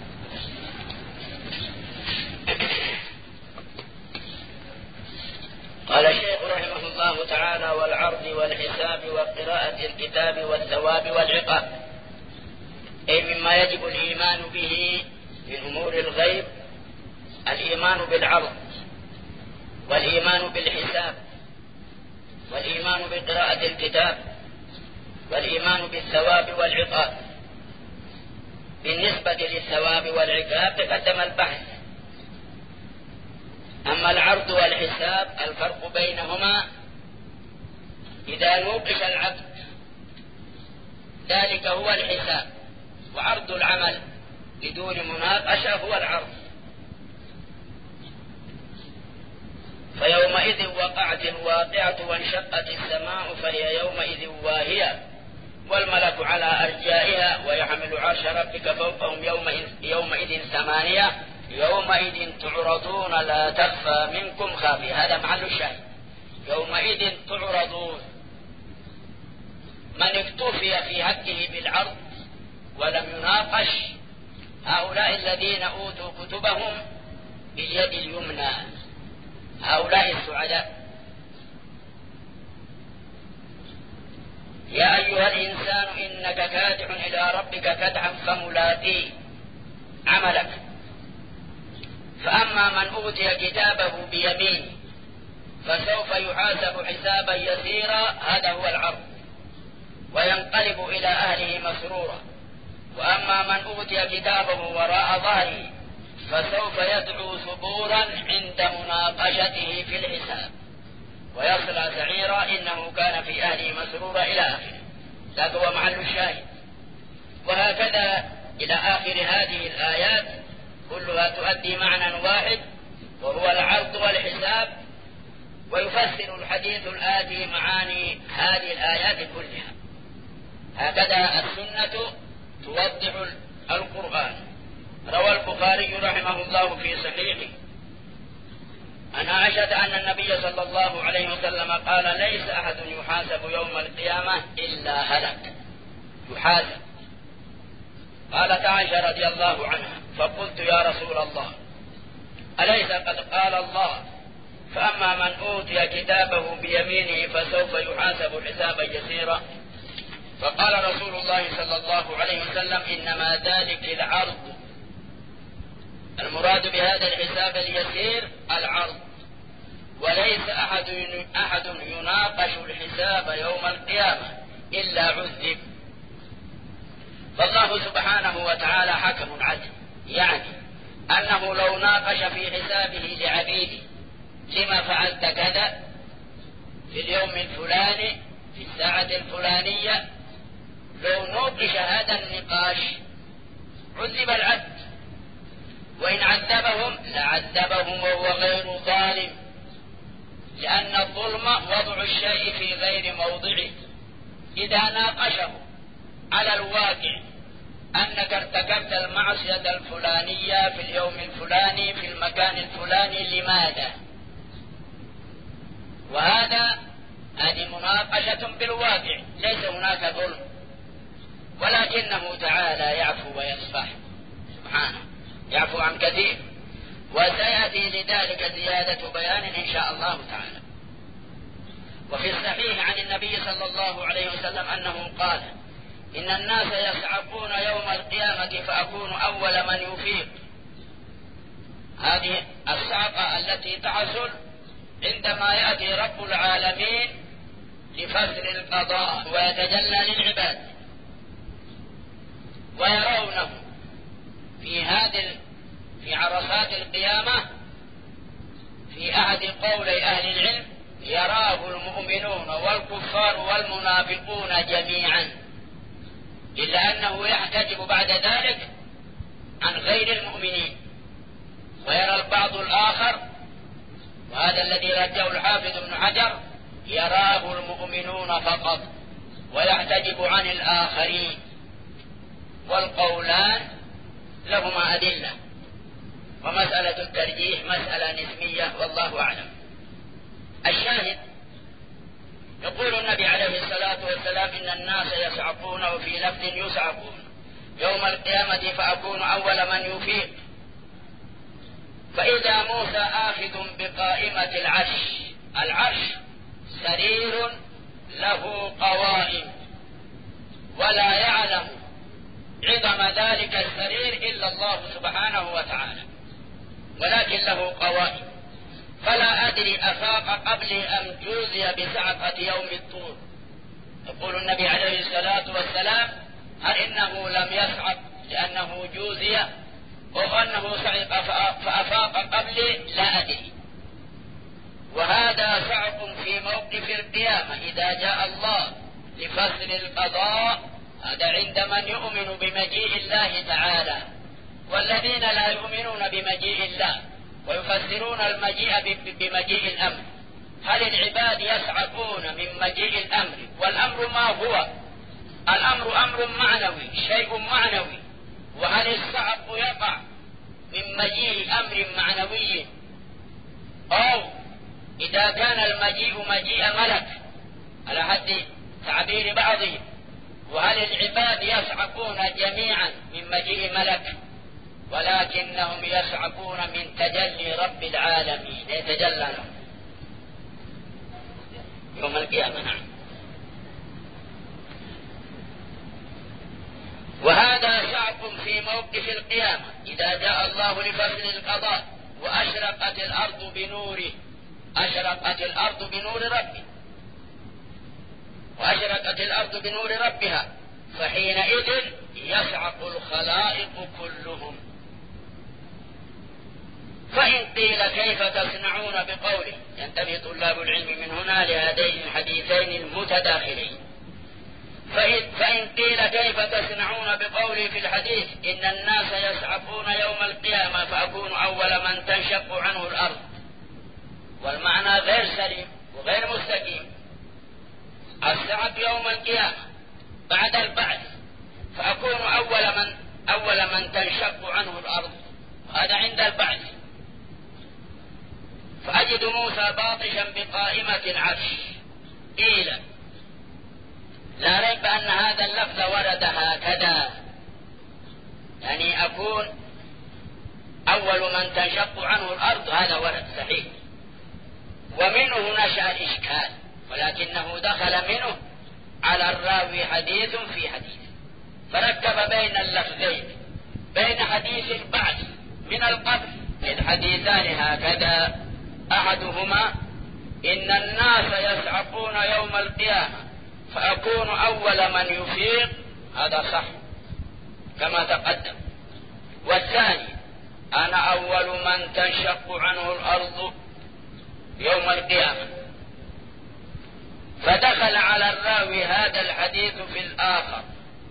قال الشيخ رحمه الله تعالى: والعرض والحساب وقراءة الكتاب والثواب والعقاب، أي مما يجب الإيمان به من أمور الغيب الإيمان بالعرض، والإيمان بالحساب، والإيمان بقراءة الكتاب، والإيمان بالثواب والعقاب. بالنسبة للثواب والعقاب تقدم البحث. أما العرض والحساب الفرق بينهما: إذا نوقش العبد ذلك هو الحساب، وعرض العمل بدون مناقشة هو العرض. فيومئذ وقعت الواقعة وانشقت السماء فهي يومئذ واهية، والملك على أرجائها، ويحمل عرش ربك فوقهم يومئذ ثمانية، يومئذ تعرضون لا تخفى منكم خافية. هذا محل الشاهد. يومئذ تعرضون. من اكتفي في حقه بالعرض ولم يناقش هؤلاء الذين أوتوا كتبهم باليد اليمنى، هؤلاء السعداء. يا أيها الإنسان إنك كادح إلى ربك كدحا فملاقيه عملك. فأما من أوتي كتابه بيمينه فسوف يحاسب حسابا يسيرا، هذا هو العرض، وينقلب إلى أهله مسرورا. وأما من أوتي كتابه وراء ظهره فسوف يدعو ثبورا عند مناقشته في الحساب، ويصلى سعيرا إنه كان في أهله مسرورا إلى آخره. هذا هو محل الشاهد. وهكذا إلى آخر هذه الآيات كلها تؤدي معنى واحد، وهو العرض والحساب. ويفسر الحديث الآتي معاني هذه الآيات كلها. هكذا السنة توضح القرآن. روى البخاري رحمه الله في صحيحه عن عائشة أن النبي صلى الله عليه وسلم قال: ليس أحد يحاسب يوم القيامة إلا هلك. يحاسب. قالت عائشة رضي الله عنها: فقلت يا رسول الله أليس قد قال الله: فأما من أوتي كتابه بيمينه فسوف يحاسب حسابا يسيرا؟ فقال رسول الله صلى الله عليه وسلم: إنما ذلك العرض. المراد بهذا الحساب اليسير العرض، وليس أحد يناقش الحساب يوم القيامة إلا عذب. فالله سبحانه وتعالى حكم عدل، يعني أنه لو ناقش في حسابه لعبيده: لما فعلت كذا في اليوم الفلاني في الساعة الفلانية، لو نوقش هذا النقاش عذب العبد، وإن عذبهم لعذبهم وهو غير ظالم، لأن الظلم وضع الشيء في غير موضعه. إذا ناقشه على الواقع أنك ارتكبت المعصية الفلانية في اليوم الفلاني في المكان الفلاني، لماذا؟ هذه مناقشة بالواقع، ليس هناك ظلم، ولكنه تعالى يعفو ويصفح سبحانه. يعفو عن كثير، وسيأتي لذلك زيادة بيان إن شاء الله تعالى. وفي الصحيح عن النبي صلى الله عليه وسلم أنه قال: إن الناس يصعقون يوم القيامة فأكون أول من يفيق. هذه الصعقة التي تحصل عندما يأتي رب العالمين لفصل القضاء ويتجلى للعباد ويرونه في عرصات القيامة. في أحد قولي أهل العلم: يراه المؤمنون والكفار والمنافقون جميعا، إلا أنه يحتجب بعد ذلك عن غير المؤمنين. ويرى البعض الآخر، وهذا الذي رجه الحافظ ابن حجر: يراه المؤمنون فقط ويحتجب عن الآخرين. والقولان لهما أدلة، ومسألة الترجيح مسألة نسبية والله أعلم. الشاهد: يقول النبي عليه الصلاة والسلام: إن الناس يصعقون، وفي لفظ يصعقون يوم القيامة فأكون أول من يفيق. فإذا موسى آخذ بقائمة العرش سرير له قوائم، ولا يعلم عظم ذلك السرير إلا الله سبحانه وتعالى، ولكن له قوائم. فلا أدري أفاق قبلي أم جوزي بصعقة يوم الطور. يقول النبي عليه الصلاة والسلام: هل إنه لم يصعق لأنه جوزي أو أنه صعق فأفاق قبلي؟ لا أدري. وهذا صعق في موقف القيامة إذا جاء الله لفصل القضاء، هذا عند من يؤمن بمجيء الله تعالى. والذين لا يؤمنون بمجيء الله ويفسرون المجيء بمجيء الأمر، هل العباد يصعقون من مجيء الأمر؟ والأمر ما هو؟ الأمر أمر معنوي، شيء معنوي. وهل الصعق يقع من مجيء أمر معنوي، أو إذا كان المجيء مجيء ملك على حد تعبير بعضهم؟ وهل العباد يصعقون جميعا من مجيء ملك؟ ولكنهم يصعقون من تجلي رب العالمين، يتجلى لهم يوم القيامة. نعم. وهذا صعق في موقف القيامة إذا جاء الله لفصل القضاء وأشرقت الأرض بنوره. أشرقت الأرض بنور ربه، وأشرقت الأرض بنور ربها، فحينئذ يصعق الخلائق كلهم. فإن قيل: كيف تصنعون بقوله؟ ينتبه طلاب العلم من هنا لهذين الحديثين المتداخلين. فإن قيل: كيف تصنعون بقوله في الحديث: إن الناس يصعقون يوم القيامة فأكون أول من تنشق عنه الأرض؟ والمعنى غير سليم وغير مستقيم. الصعق يوم القيامة بعد البعث، فأكون أول من تنشق عنه الأرض، هذا عند البعث. فأجد موسى باطشا بقائمة العرش. قيل: لا ريب أن هذا اللفظ ورد هكذا، يعني أكون أول من تنشق عنه الأرض، هذا ورد صحيح. ومنه نشأ الإشكال، ولكنه دخل منه على الراوي حديث في حديث، فركب بين اللفظين، بين حديث البعث من القبر. الحديثان هكذا: أحدهما: إن الناس يصعقون يوم القيامة فأكون أول من يفيق، هذا صح كما تقدم. والثاني: أنا أول من تنشق عنه الأرض يوم القيامة. فدخل على الراوي هذا الحديث في الآخر.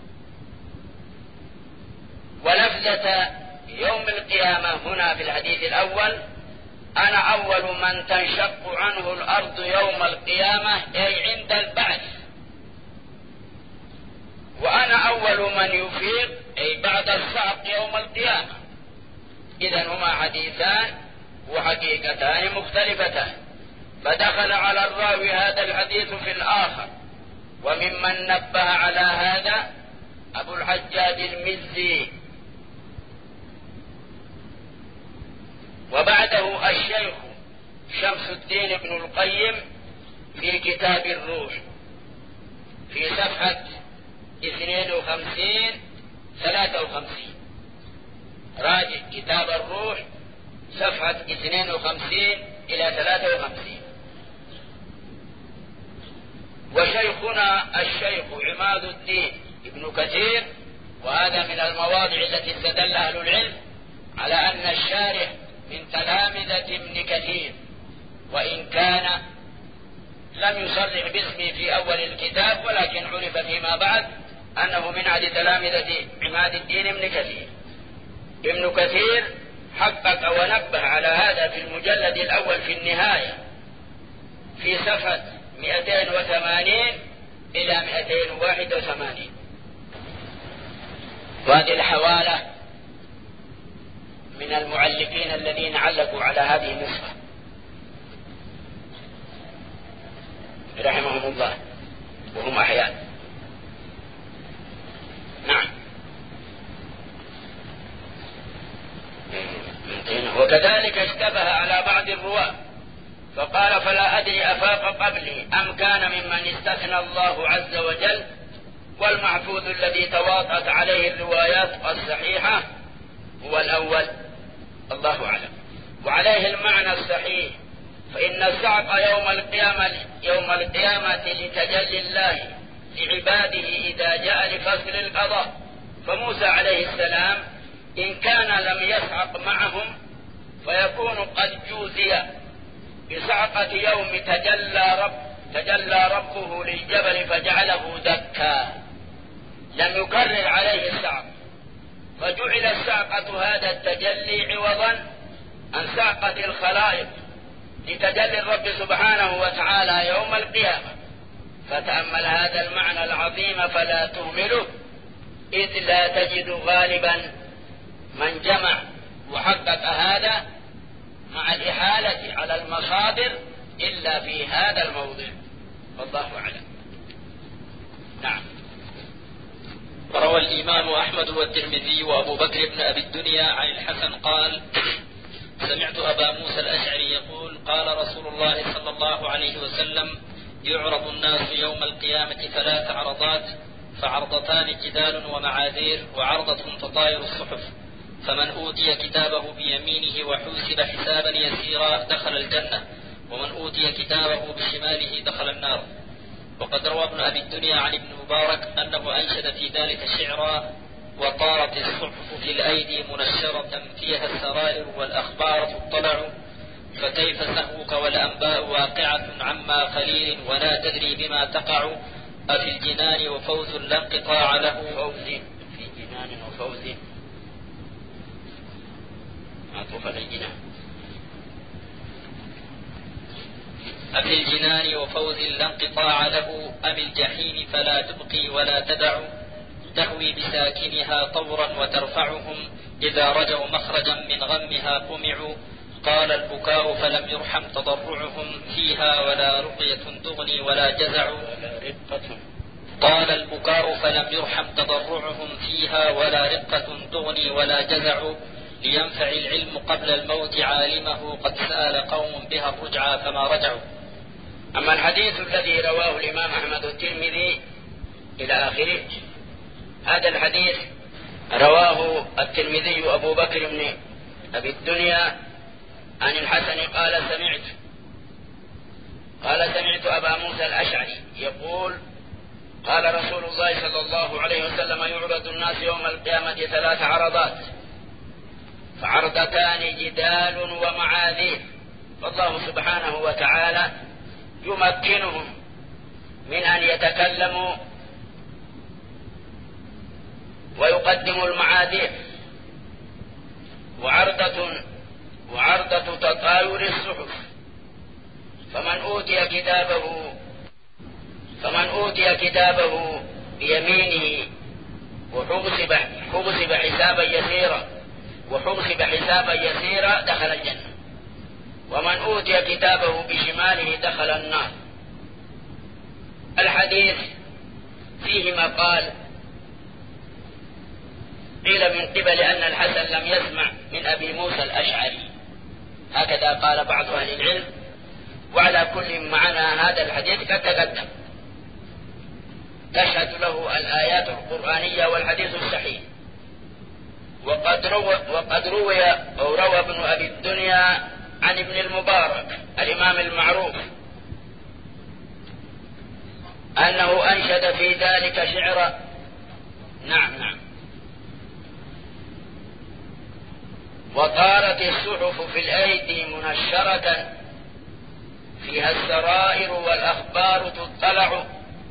ولفظة يوم القيامة هنا في الحديث الأول: أنا أول من تنشق عنه الأرض يوم القيامة، أي عند البعث. وأنا أول من يفيق، أي بعد الصعق يوم القيامة. إذن هما حديثان وحقيقتان مختلفتان. فدخل على الراوي هذا الحديث في الآخر. وممن نبه على هذا أبو الحجاج المزي وبعده الشيخ شمس الدين ابن القيم في كتاب الروح في صفحة 52-53. راجع كتاب الروح صفحة 52-53. وشيخنا الشيخ عماد الدين ابن كثير، وهذا من المواضع التي استدل أهل العلم على أن الشارح من تلامذة ابن كثير، وإن كان لم يصرح باسمه في أول الكتاب، ولكن عرف فيما بعد أنه من أحد تلامذة عماد الدين ابن كثير. ابن كثير حقق ونبه على هذا في المجلد الأول في النهاية في صفحة 280 إلى 281. وهذه الحوالة من المعلقين الذين علقوا على هذه النسخة رحمهم الله وهم أحياء. نعم. وكذلك اشتبه على بعض الرواة فقال فلا أدري أفاق قبلي أم كان ممن استثنى الله عز وجل، والمحفوظ الذي تواطأت عليه الروايات الصحيحة هو الأول، الله أعلم. وعليه المعنى الصحيح، فإن الصعق يوم القيامة لتجلي الله لعباده إذا جاء لفصل القضاء. فموسى عليه السلام إن كان لم يصعق معهم فيكون قد جوزي بصعقة يوم تجلى ربه للجبل فجعله دكا، لم يكرر عليه الصعق، فجعل الصعقة هذا التجلي عوضا عن صعقة الخلائق لتجلي الرب سبحانه وتعالى يوم القيامة. فتأمل هذا المعنى العظيم فلا تهمله، إذ لا تجد غالبا من جمع وحقق هذا مع الإحالة على المصادر إلا في هذا الموضع، والله أعلم. نعم. وروى الإمام أحمد والترمذي وأبو بكر بن أبي الدنيا عن الحسن قال سمعت أبا موسى الأشعري يقول قال رسول الله صلى الله عليه وسلم يعرض الناس يوم القيامة 3 عرضات، فعرضتان جدال ومعاذير، وعرضة تطاير الصحف، فمن أوتي كتابه بيمينه وحوسب حسابا يسيرا دخل الجنة، ومن أوتي كتابه بشماله دخل النار. وقد روى ابن أبي الدنيا عن ابن مبارك أنه أنشد في ذلك شعرا وطارت الصحف في الأيدي منشرة فيها السرائر والأخبار تطلع، فكيف سهوك والأنباء واقعة عما قليل ولا تدري بما تقع، أفي الجنان وفوز لا انقطاع له في جنان وفوز معطوف على الجنان، أفي الجنان وفوز لا انقطاع له، أم الجحيم فلا تبقي ولا تدع، تهوي بساكنها طورا وترفعهم إذا رجوا مخرجا من غمها قمعوا، قال البكاء فلم يرحم تضرعهم فيها ولا رقية تغني ولا جزع، قال البكاء فلم يرحم تضرعهم فيها ولا رقة تغني ولا جزع، لينفع العلم قبل الموت عالمه قد سأل قوم بها الرجعى فما رجعوا. أما الحديث الذي رواه الإمام أحمد الترمذي إلى آخره، هذا الحديث رواه الترمذي أبو بكر بن أبي الدنيا عن الحسن قال سمعت أبا موسى الأشعري يقول قال رسول الله صلى الله عليه وسلم يعرض الناس يوم القيامة 3 عرضات، فعرضتان جدال ومعاذير، فالله سبحانه وتعالى يمكنهم من أن يتكلموا ويقدموا المعاذير، وعرضة تطاير الصحف، فمن أوتي كتابه بيمينه وحوسب حسابا يسيرا دخل الجنة، ومن أوتي كتابه بشماله دخل النار. الحديث فيه مقال، قيل من قبل أن الحسن لم يسمع من أبي موسى الأشعري، هكذا قال بعض أهل العلم. وعلى كل معنى هذا الحديث قد تقدم، تشهد له الآيات القرآنية والحديث الصحيح. وقد روى ابن أبي الدنيا عن ابن المبارك الإمام المعروف أنه أنشد في ذلك شعرا. نعم. وطارت الصحف في الأيدي منشرة فيها السرائر والأخبار تطلع،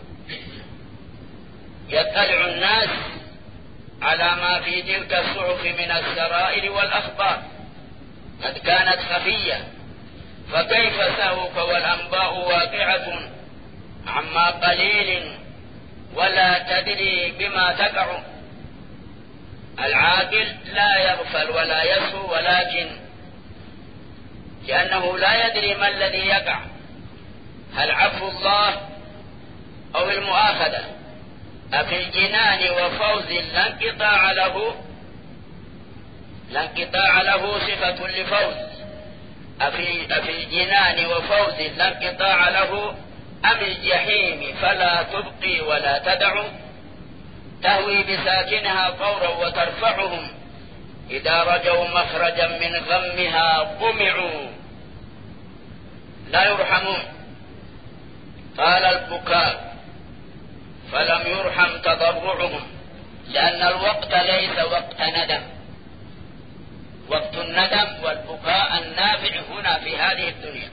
يطلع الناس على ما في تلك الصحف من السرائر والأخبار، قد كانت خفية، فكيف سهوك والأنباء واقعة عما قليل ولا تدري بما تقع. العاقل لا يغفل ولا يسهو، ولكن لأنه لا يدري ما الذي يقع، هل عفو الله أو المؤاخذة. أفي الجنان وفوز لا انقطاع له صفة لفوز. أفي الجنان وفوز لا انقطاع له، أم الجحيم فلا تبقي ولا تدع. تهوي بساكنها طورا وترفعهم، إذا رجوا مخرجا من غمها قمعوا لا يرحمون. طال البكاء فلم يرحم تضرعهم، لأن الوقت ليس وقت ندم، وقت الندم والبكاء النافع هنا في هذه الدنيا.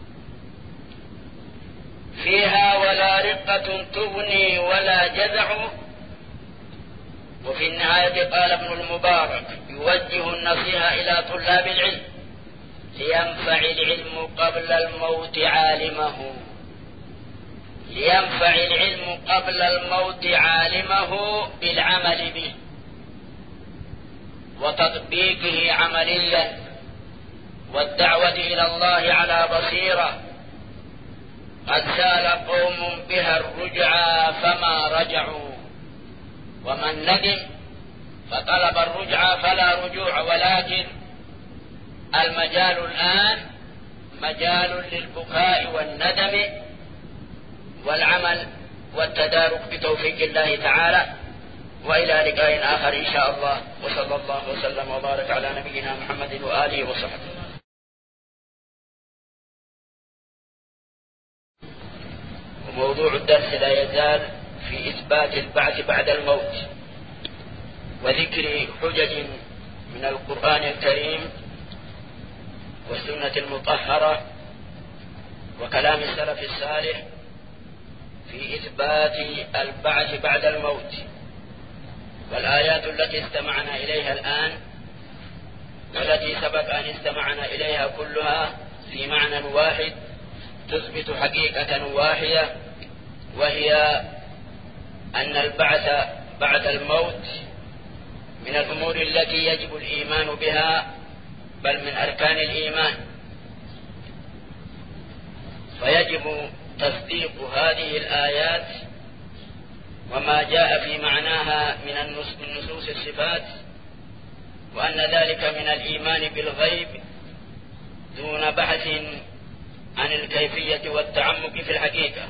فيها ولا رقة تغني ولا جزع. وفي النهاية قال ابن المبارك يوجه النصيحة إلى طلاب العلم: لينفع العلم قبل الموت عالمه، لينفع العلم قبل الموت عالمه بالعمل به وتطبيقه عمليا، والدعوة إلى الله على بصيرة. قد سال قوم بها الرجعى فما رجعوا، ومن ندم فطلب الرجعى فلا رجوع. ولكن المجال الآن مجال للبكاء والندم والعمل والتدارك بتوفيق الله تعالى. وإلى لقاء آخر إن شاء الله، وصلى الله وسلم وبارك على نبينا محمد وآله وصحبه. وموضوع الدرس لا يزال في إثبات البعث بعد الموت، وذكر حجج من القرآن الكريم والسنة المطهرة وكلام السلف الصالح في إثبات البعث بعد الموت. والآيات التي استمعنا إليها الآن والتي سبق أن استمعنا إليها كلها في معنى واحد تثبت حقيقة واحدة، وهي أن البعث بعد الموت من الأمور التي يجب الإيمان بها، بل من أركان الإيمان. فيجب تصديق هذه الآيات وما جاء في معناها من نصوص الصفات، وأن ذلك من الإيمان بالغيب دون بحث عن الكيفية والتعمق في الحقيقة.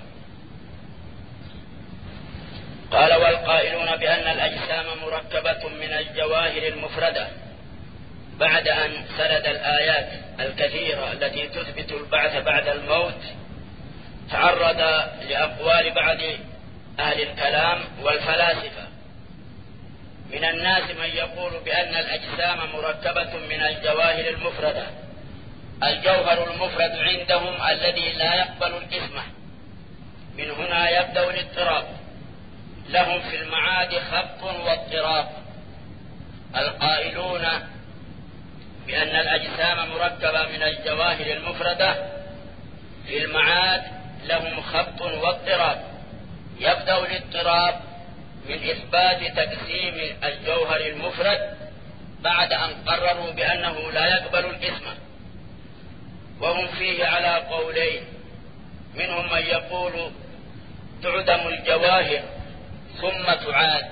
قال: والقائلون بأن الأجسام مركبة من الجواهر المفردة، بعد أن سرد الآيات الكثيرة التي تثبت البعث بعد الموت، تعرض لأقوال بعض أهل الكلام والفلاسفة. من الناس من يقول بأن الأجسام مركبة من الجواهر المفردة. الجوهر المفرد عندهم الذي لا يقبل القسمة، من هنا يبدأ الاضطراب. لهم في المعاد خبط واضطراب. القائلون بأن الأجسام مركبة من الجواهر المفردة في المعاد لهم خبط واضطراب. يبدأ الاضطراب من إثبات تقسيم الجوهر المفرد بعد أن قرروا بأنه لا يقبل القسمة، وهم فيه على قولين. منهم من يقول تعدم الجواهر ثم تعاد،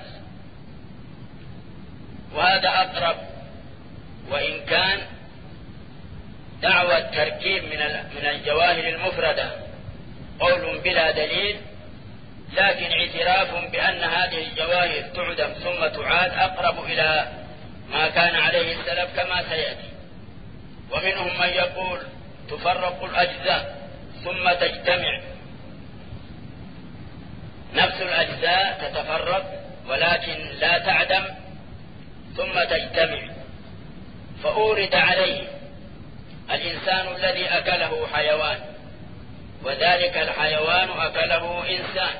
وهذا أقرب، وإن كان دعوى التركيب من الجواهر المفردة قول بلا دليل، لكن اعتراف بأن هذه الجواهر تعدم ثم تعاد أقرب إلى ما كان عليه السلف كما سيأتي. ومنهم من يقول تفرق الأجزاء ثم تجتمع، نفس الأجزاء تتفرق ولكن لا تعدم ثم تجتمع. فأورد عليه الإنسان الذي أكله حيوان، وذلك الحيوان أكله إنسان،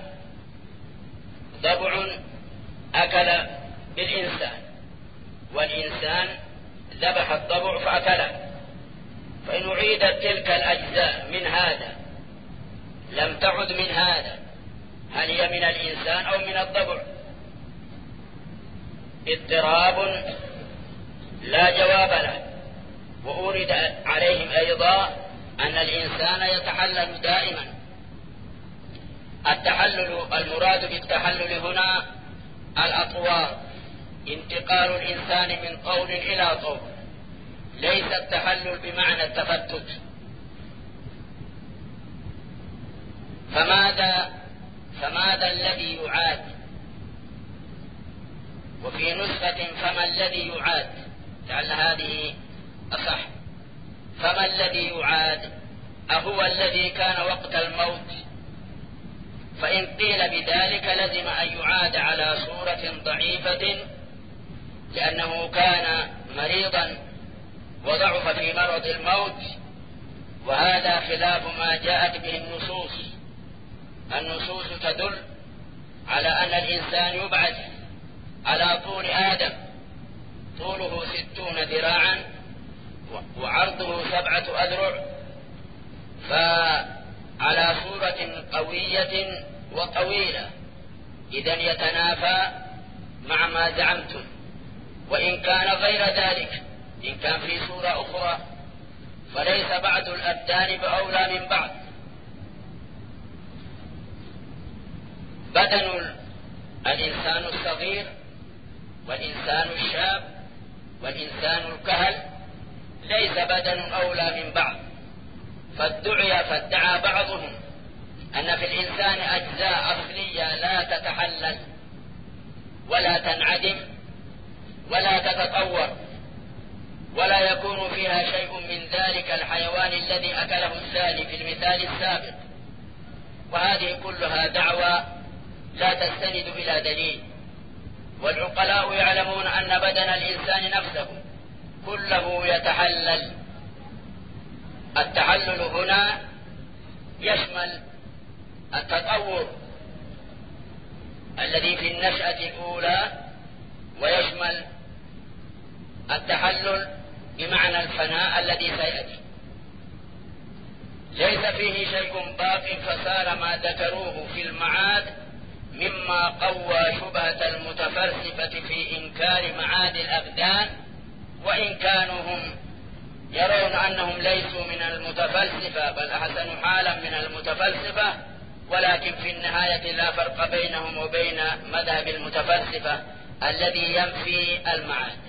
ضبع أكل الإنسان والإنسان ذبح الضبع فأكله. فإن أعيدت تلك الأجزاء من هذا لم تعد من هذا، هل هي من الإنسان أو من الضبع؟ اضطراب لا جواب له. وأورد عليهم أيضا أن الإنسان يتحلل دائما. التحلل المراد بالتحلل هنا الأطوار، انتقال الإنسان من طور إلى طور، ليس التحلل بمعنى التفتت. فماذا الذي يعاد؟ وفي نسخة فما الذي يعاد، لعل هذه أصح. فما الذي يعاد؟ أهو الذي كان وقت الموت؟ فإن قيل بذلك لزم أن يعاد على صورة ضعيفة، لأنه كان مريضا وضعف في مرض الموت، وهذا خلاف ما جاءت به النصوص. النصوص تدل على أن الإنسان يبعث على طول آدم، طوله 60 ذراعا وعرضه 7 أذرع، فعلى صورة قوية وطويلة، إذن يتنافى مع ما زعمتم. وإن كان غير ذلك، إن كان في صورة أخرى، فليس بعض الأبدان بأولى من بعض. بدن الإنسان الصغير والإنسان الشاب والإنسان الكهل ليس بدن أولى من بعض، فادعى بعضهم أن في الإنسان أجزاء أصلية لا تتحلل ولا تنعدم ولا تتطور، ولا يكون فيها شيء من ذلك الحيوان الذي أكله الثاني في المثال السابق. وهذه كلها دعوى لا تستند إلى دليل. والعقلاء يعلمون أن بدن الإنسان نفسه كله يتحلل. التحلل هنا يشمل التطور الذي في النشأة الأولى، ويشمل التحلل بمعنى الفناء الذي سيأتي. ليس فيه شيء باق، فصار ما ذكروه في المعاد مما قوى شبهة المتفلسفة في إنكار معاد الأبدان، وإن كانوا هم يرون أنهم ليسوا من المتفلسفة بل أحسن حالا من المتفلسفة، ولكن في النهاية لا فرق بينهم وبين مذهب المتفلسفة الذي ينفي المعاد.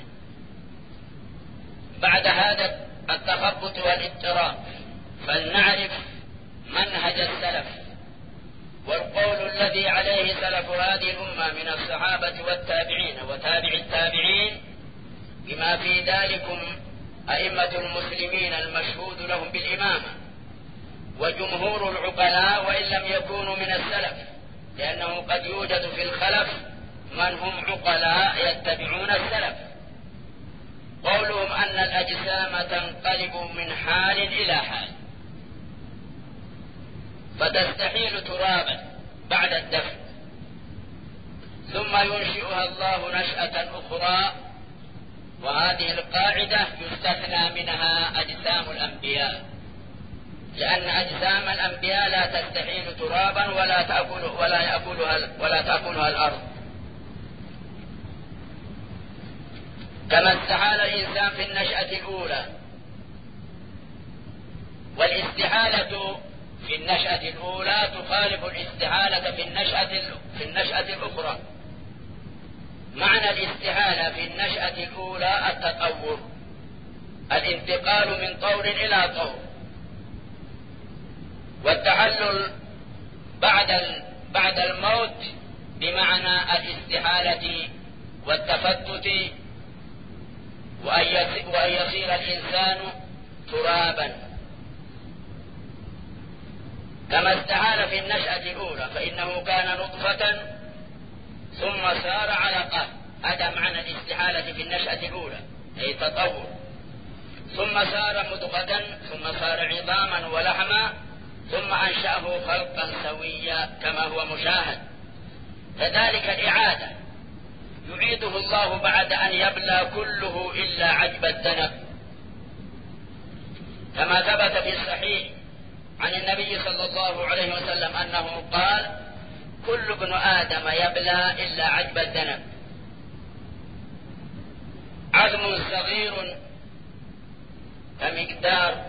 بعد هذا التخبط والاضطراب فلنعرف منهج السلف والقول الذي عليه سلف هذه الأمة من الصحابة والتابعين وتابع التابعين، بما في ذلكم أئمة المسلمين المشهود لهم بالإمامة، وجمهور العقلاء وإن لم يكونوا من السلف، لأنه قد يوجد في الخلف من هم عقلاء يتبعون السلف. قولهم أن الأجسام تنقلب من حال إلى حال، فتستحيل ترابا بعد الدفن، ثم ينشئها الله نشأة أخرى. وهذه القاعدة يستثنى منها أجسام الأنبياء، لأن أجسام الأنبياء لا تستحيل ترابا ولا تأكلها الأرض، كما استحال الإنسان في النشأة الأولى. والاستحالة في النشأة الأولى تخالف الاستحالة في النشأة الأخرى. معنى الاستحالة في النشأة الأولى التطور، الانتقال من طور إلى طور، والتحلل بعد الموت بمعنى الاستحالة والتفتت، وأن يصير الإنسان ترابا كما استحال في النشأة الأولى، فإنه كان نطفة ثم صار علقة. هذا معنى الاستحالة في النشأة الأولى، أي تطور. ثم صار مضغة، ثم صار عظاما ولحما، ثم أنشأه خلقا سويا كما هو مشاهد. كذلك الإعادة يعيده الله بعد أن يبلى كله إلا عجب الذنب، كما ثبت في الصحيح عن النبي صلى الله عليه وسلم أنه قال: كل ابن آدم يبلى إلا عجب الذنب. عظم صغير كمقدار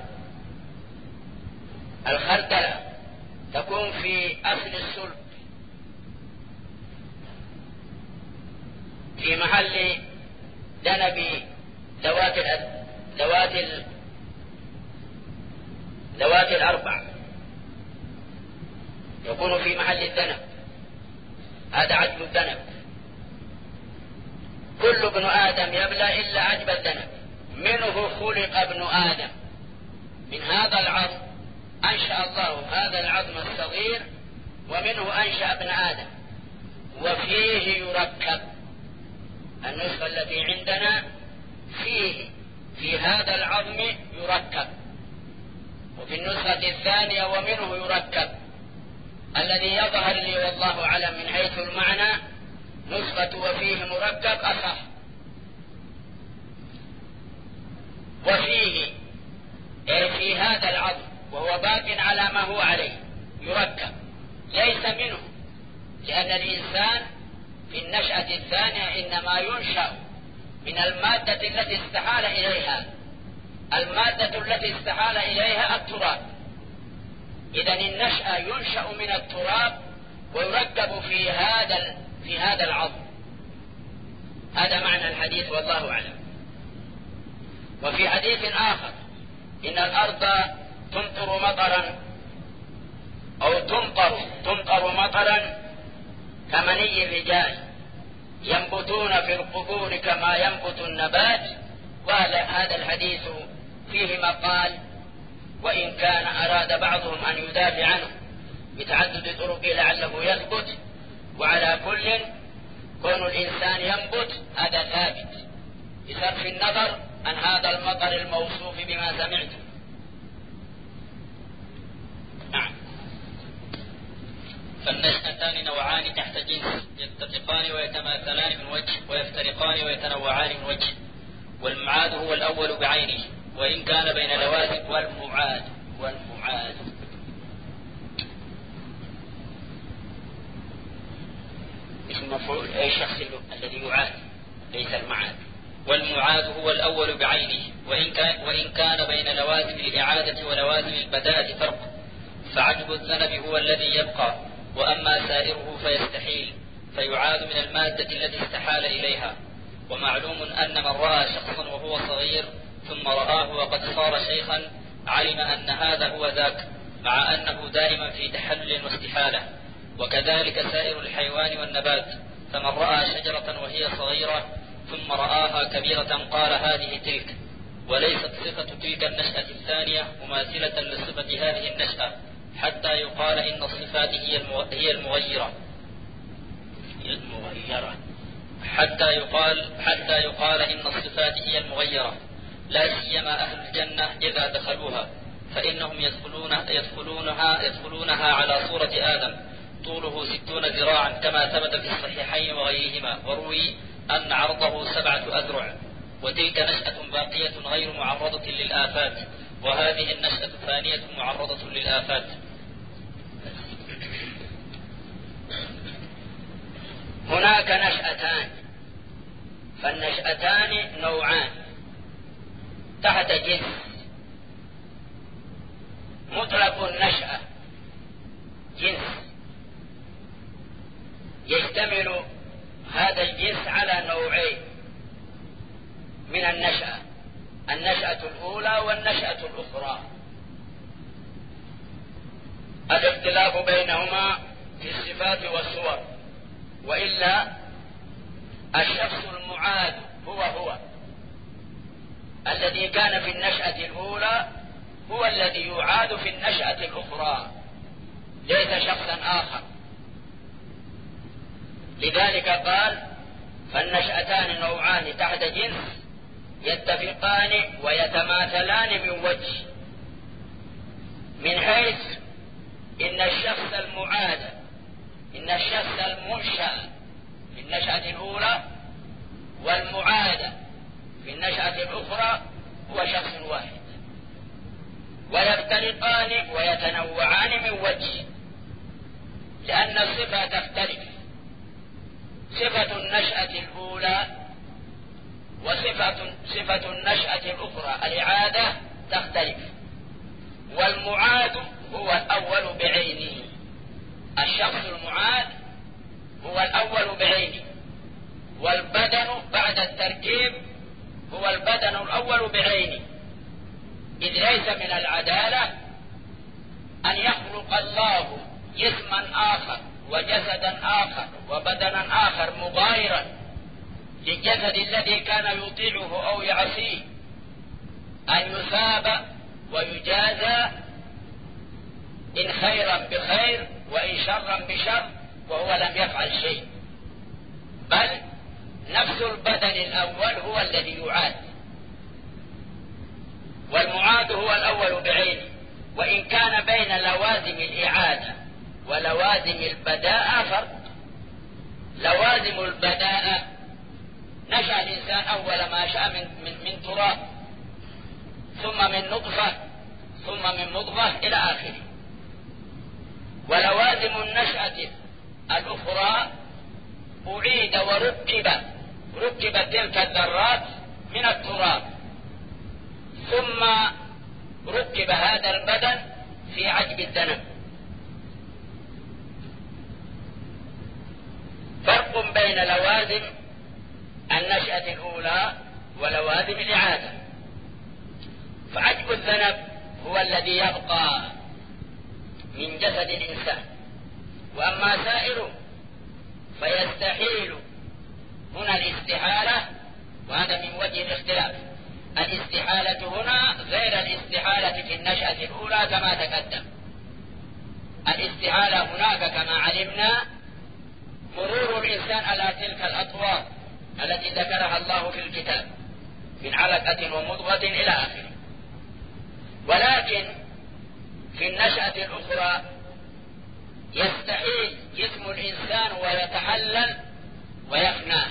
الخردلة تكون في أصل الصلب في محل ذنب ذوات الأربع، يكون في محل الذنب. هذا عجب الذنب. كل ابن آدم يبلى إلا عجب الذنب. منه خلق ابن آدم، من هذا العظم أنشأ الله هذا العظم الصغير، ومنه أنشأ ابن آدم، وفيه يركب. النسخة التي عندنا في هذا العظم يركب، وفي النسخة الثانية ومنه يركب. الذي يظهر لي والله أعلم من حيث المعنى نسخة وفيه مركب أصح. وفيه أي في هذا العظم، وهو باق على ما هو عليه، يركب ليس منه، لأن الإنسان في النشأة الثانية إنما ينشأ من المادة التي استحال إليها. المادة التي استحال إليها التراب. إذن النشأة ينشأ من التراب ويركب في هذا العظم. هذا معنى الحديث والله أعلم. وفي حديث آخر: إن الأرض تمطر مطرا أو تمطر مطرا كمني الرجال، ينبتون في القبور كما ينبت النبات. وهذا الحديث فيه مقال، وإن كان أراد بعضهم أن يدافع عنه بتعدد طرقه لعله يثبت. وعلى كل كون الإنسان ينبت هذا ثابت بصرف النظر عن هذا المطر الموصوف بما سمعته. نعم. فالنشأتان نوعان تحت جنس، يتفقان ويتماثلان من وجه، ويفترقان ويتنوعان من وجه. والمعاد هو الأول بعينه، وإن كان بين لوازم. والمعاد اسم مفعول أي شخص الذي يعاد، ليس المعاد. والمعاد هو الأول بعينه، وإن كان بين لوازم الإعادة ولوازم البداءة فرق، فعجب الذنب هو الذي يبقى، وأما سائره فيستحيل، فيعاد من المادة التي استحال إليها. ومعلوم أن من رأى شخصا وهو صغير ثم رآه وقد صار شيخا علم أن هذا هو ذاك، مع أنه دائما في تحلل واستحالة. وكذلك سائر الحيوان والنبات، فمن رأى شجرة وهي صغيرة ثم رآها كبيرة قال هذه تلك، وليست صفة تلك النشأة الثانية مماثلة لصفة هذه النشأة، حتى يقال إن الصفات هي المغيرة. حتى يقال إن الصفات هي المغيرة، لا سيما أهل الجنة إذا دخلوها، فإنهم يدخلونها على صورة آدم، طوله 60 ذراعا كما ثبت في الصحيحين وغيرهما. وروي أن عرضه 7 أذرع. وتلك نشأة باقية غير معرضة للآفات، وهذه النشأة الثانية معرضة للآفات. هناك نشأتان، فالنشأتان نوعان تحت جنس. مطلق النشأة جنس يشتمل هذا الجنس على نوعين من النشأة. النشأة الأخرى. الاختلاف بينهما في الصفات والصور، وإلا الشخص المعاد هو الذي كان في النشأة الأولى هو الذي يعاد في النشأة الأخرى، ليس شخصا آخر. لذلك قال: فالنشأتان نوعان تحت جنس يتفقان ويتماثلان من وجه، من حيث إن الشخص المعاد، إن الشخص المنشأ في النشأة الأولى والمعاد في النشأة الأخرى هو شخص واحد، ويفترقان ويتنوعان من وجه، لأن الصفة تختلف. صفة النشأة الأولى وصفة النشأة الأخرى الإعادة تختلف، والمعاد هو الأول بعينه. الشخص المعاد هو الأول بعينه، والبدن بعد التركيب هو البدن الأول بعينه، إذ ليس من العدالة أن يخلق الله جسما آخر وجسدا آخر وبدنا آخر مغايرا للجسد الذي كان يطيعه أو يعصيه، أن يثاب ويجازى إن خيرا بخير وإن شرا بشر وهو لم يفعل شيء، بل نفس البدن الأول هو الذي يعاد، والمعاد هو الأول بعينه. وإن كان بين لوازم الإعادة ولوازم البداءة فرق. لوازم البداءة: نشأ الإنسان أول ما شاء من تراب، ثم من نطفة، ثم من مضغة إلى آخره. ولوازم النشأة الأخرى: أعيد وركبت تلك الذرات من التراب، ثم ركب هذا البدن في عجب الذنب. فرق بين لوازم النشأة الأولى ولوازم الإعادة. فعجب الذنب هو الذي يبقى من جسد الإنسان، وأما سائره فيستحيل. هنا الاستحالة، وهذا من وجه الاختلاف. الاستحالة هنا غير الاستحالة في النشأة الأولى كما تقدم. الاستحالة هناك كما علمنا مرور الإنسان على تلك الأطوار التي ذكرها الله في الكتاب من علقة ومضغة إلى آخره. ولكن في النشأة الأخرى يستحيل جسم الإنسان ويتحلل ويفنى،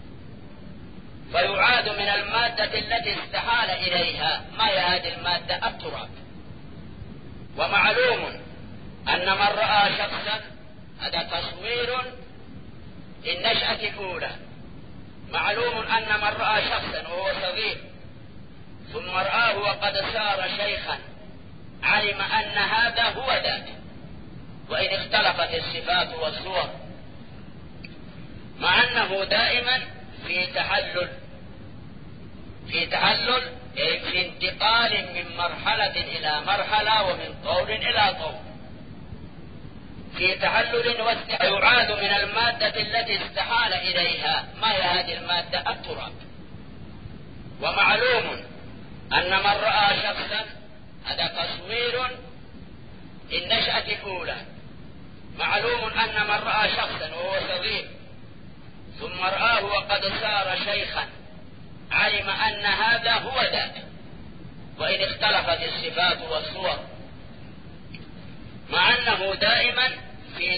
فيعاد من المادة التي استحال إليها. ما هي هذه المادة؟ التراب. ومعلوم أن من رأى شخصا، هذا تصوير للنشأة الأولى، معلوم أن من رأى شخصا وهو صغير ثم رآه وقد صار شيخا علم أن هذا هو ذاك، وإن اختلفت الصفات والصور، مع أنه دائما في تحلل أي في انتقال من مرحلة إلى مرحلة ومن طور إلى طور، في تحلل ويعاد من المادة التي استحال إليها. ما هي هذه المادة؟ التراب. ومعلوم أن من رأى شخصا، هذا تصوير للنشأة الأولى، معلوم أن من رأى شخصا وهو صغير ثم رآه وقد صار شيخا علم أن هذا هو ذاك، وإن اختلفت الصفات والصور، مع أنه دائما في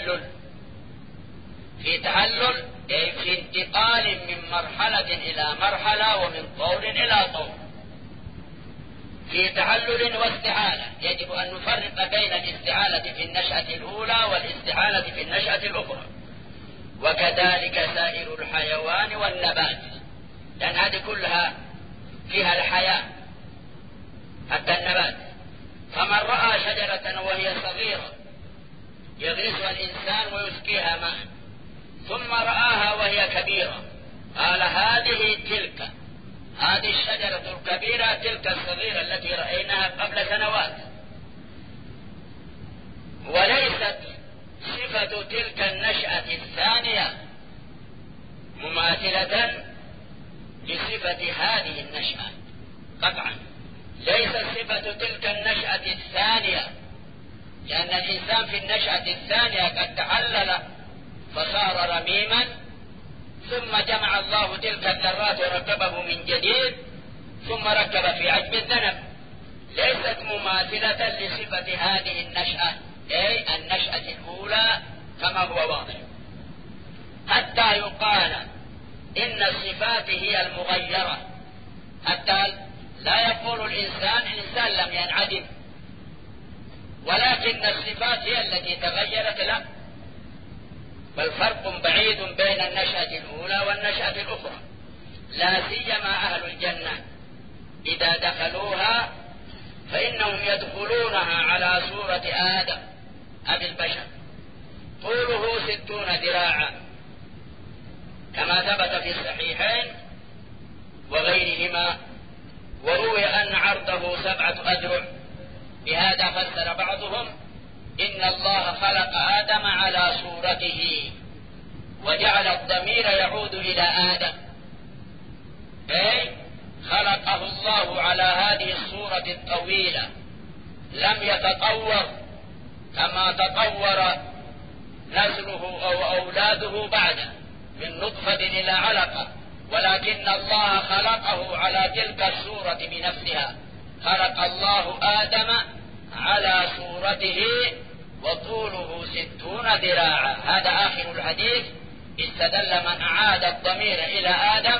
تحلل أي في انتقال من مرحلة إلى مرحلة ومن طور إلى طور، في تحلل واستحالة. يجب أن نفرق بين الاستحالة في النشأة الأولى والاستحالة في النشأة الأخرى، وكذلك سائر الحيوان والنبات، لأن هذه كلها فيها الحياة حتى النبات. فمن رأى شجرة وهي صغيرة يغرسها الإنسان ويسقيها ماء، ثم رآها وهي كبيرة قال هذه تلك، هذه الشجرة الكبيرة تلك الصغيرة التي رأيناها قبل سنوات، وليست صفة تلك النشأة الثانية مماثلة لصفة هذه النشأة قطعا. ليست صفة تلك النشأة الثانية، لأن الإنسان في النشأة الثانية قد تحلل فصار رميما، ثم جمع الله تلك الذرات وركبه من جديد، ثم ركب في عجب الذنب. ليست مماثلة لصفة هذه النشأة، أي النشأة الأولى كما هو واضح، حتى يقال إن الصفات هي المغيرة، حتى لا يقول الإنسان لم ينعدم، ولكن الصفات هي التي تغيرت. لا، بل فرق بعيد بين النشأة الأولى والنشأة الأخرى، لا سيما أهل الجنة إذا دخلوها فإنهم يدخلونها على صورة آدم أبي البشر، طوله 60 ذراعا كما ثبت في الصحيحين وغيرهما، وروي أن عرضه 7 أذرع. بهذا فسر بعضهم إن الله خلق آدم على صورته، وجعل الضمير يعود إلى آدم، أي خلقه الله على هذه الصورة الطويلة، لم يتطور كما تطور نسله أو أولاده بعده من نطفة إلى علقة، ولكن الله خلقه على تلك الصورة بنفسها. خلق الله آدم على صورته وطوله 60 ذراعا. هذا آخر الحديث. استدل من أعاد الضمير إلى آدم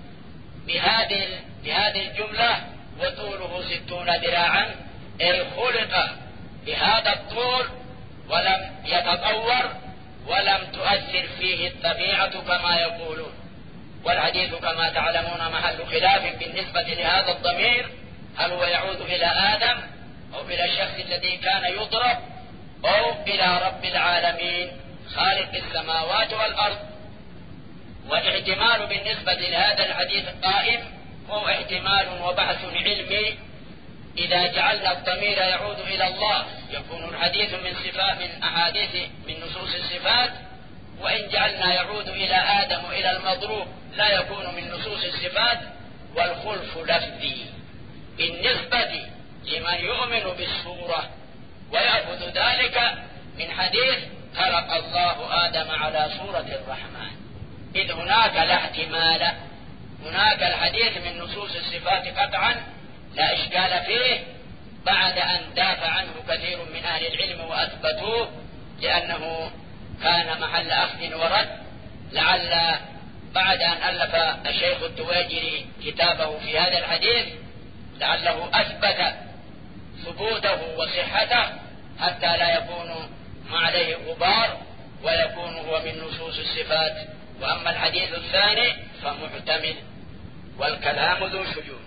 بهذه الجملة وطوله 60 ذراعا، أي خلق بهذا الطول ولم يتطور ولم تؤثر فيه الطبيعة كما يقولون. والحديث كما تعلمون محل خلاف بالنسبة لهذا الضمير، هل هو يعود إلى آدم أو إلى الشخص الذي كان يضرب أو إلى رب العالمين خالق السماوات والأرض. والاحتمال بالنسبة لهذا الحديث القائم هو احتمال وبحث علمي. إذا جعلنا الضمير يعود إلى الله يكون الحديث من أحاديث من نصوص الصفات، وإن جعلنا يعود إلى آدم وإلى المضروب لا يكون من نصوص الصفات، والخلف لفظي بالنسبة لمن يؤمن بالصورة ويأخذ ذلك من حديث خلق الله آدم على صورة الرحمن، إذ هناك لا احتمال. هناك الحديث من نصوص الصفات قطعا لا إشكال فيه، بعد أن دافع عنه كثير من أهل العلم وأثبتوه، لأنه كان محل أخذ ورد. لعل بعد أن ألف الشيخ التواجري كتابه في هذا الحديث لعله أثبت ثبوته وصحته حتى لا يكون ما عليه غبار ويكون هو من نصوص الصفات. وأما الحديث الثاني فمحتمل، والكلام ذو شجون.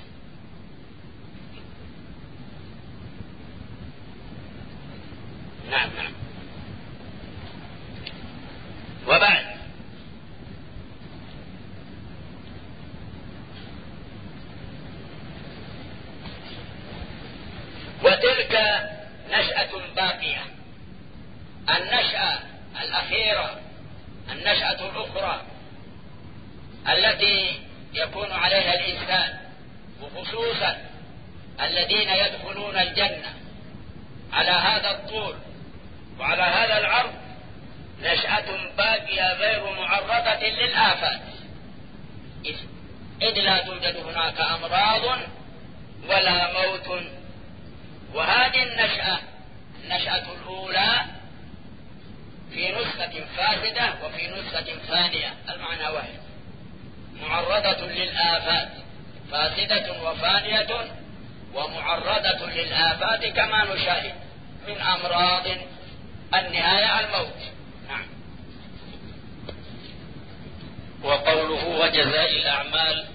نعم. وبعد وتلك نشأة باقية، النشأة الأخيرة، النشأة الأخرى التي يكون عليها الإنسان، وخصوصا الذين يدخلون الجنة على هذا الطول وعلى هذا العرض، نشأة باقية غير معرضة للآفات، إذ لا توجد هناك أمراض ولا موت. وهذه النشأة الأولى في نسخة فاسدة وفي نسخة ثانية، المعنى واحد، معرضة للآفات، فاسدة وفانية ومعرضة للآفات كما نشاهد من أمراض النهاية الموت. نعم. وقوله وجزاء الأعمال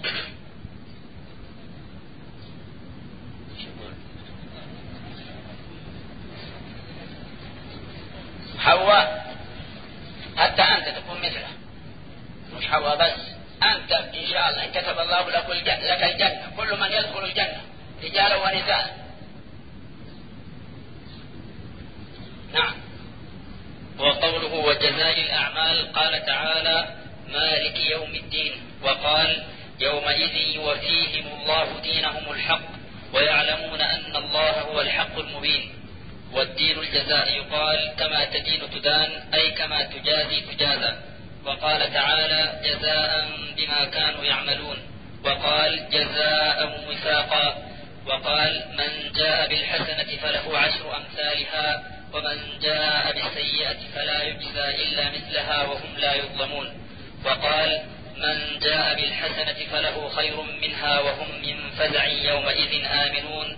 حواء حتى أنت تكون مثله، مش حواء بس، أنت إن شاء الله إن كتب الله لك الجنة، كل من يدخل الجنة رجالا ونساء. نعم. وقوله وجزاء الأعمال قال تعالى مالك يوم الدين، وقال يومئذ يوفيهم الله دينهم الحق ويعلمون أن الله هو الحق المبين. والدين الجزاء يقال كما تدين تدان، أي كما تجازي تجازى. وقال تعالى جزاء بما كانوا يعملون، وقال جزاء وفاقا. وقال من جاء بالحسنة فله 10 أمثالها ومن جاء بالسيئة فلا يجزى إلا مثلها وهم لا يظلمون. وقال من جاء بالحسنة فله خير منها وهم من فزع يومئذ آمنون.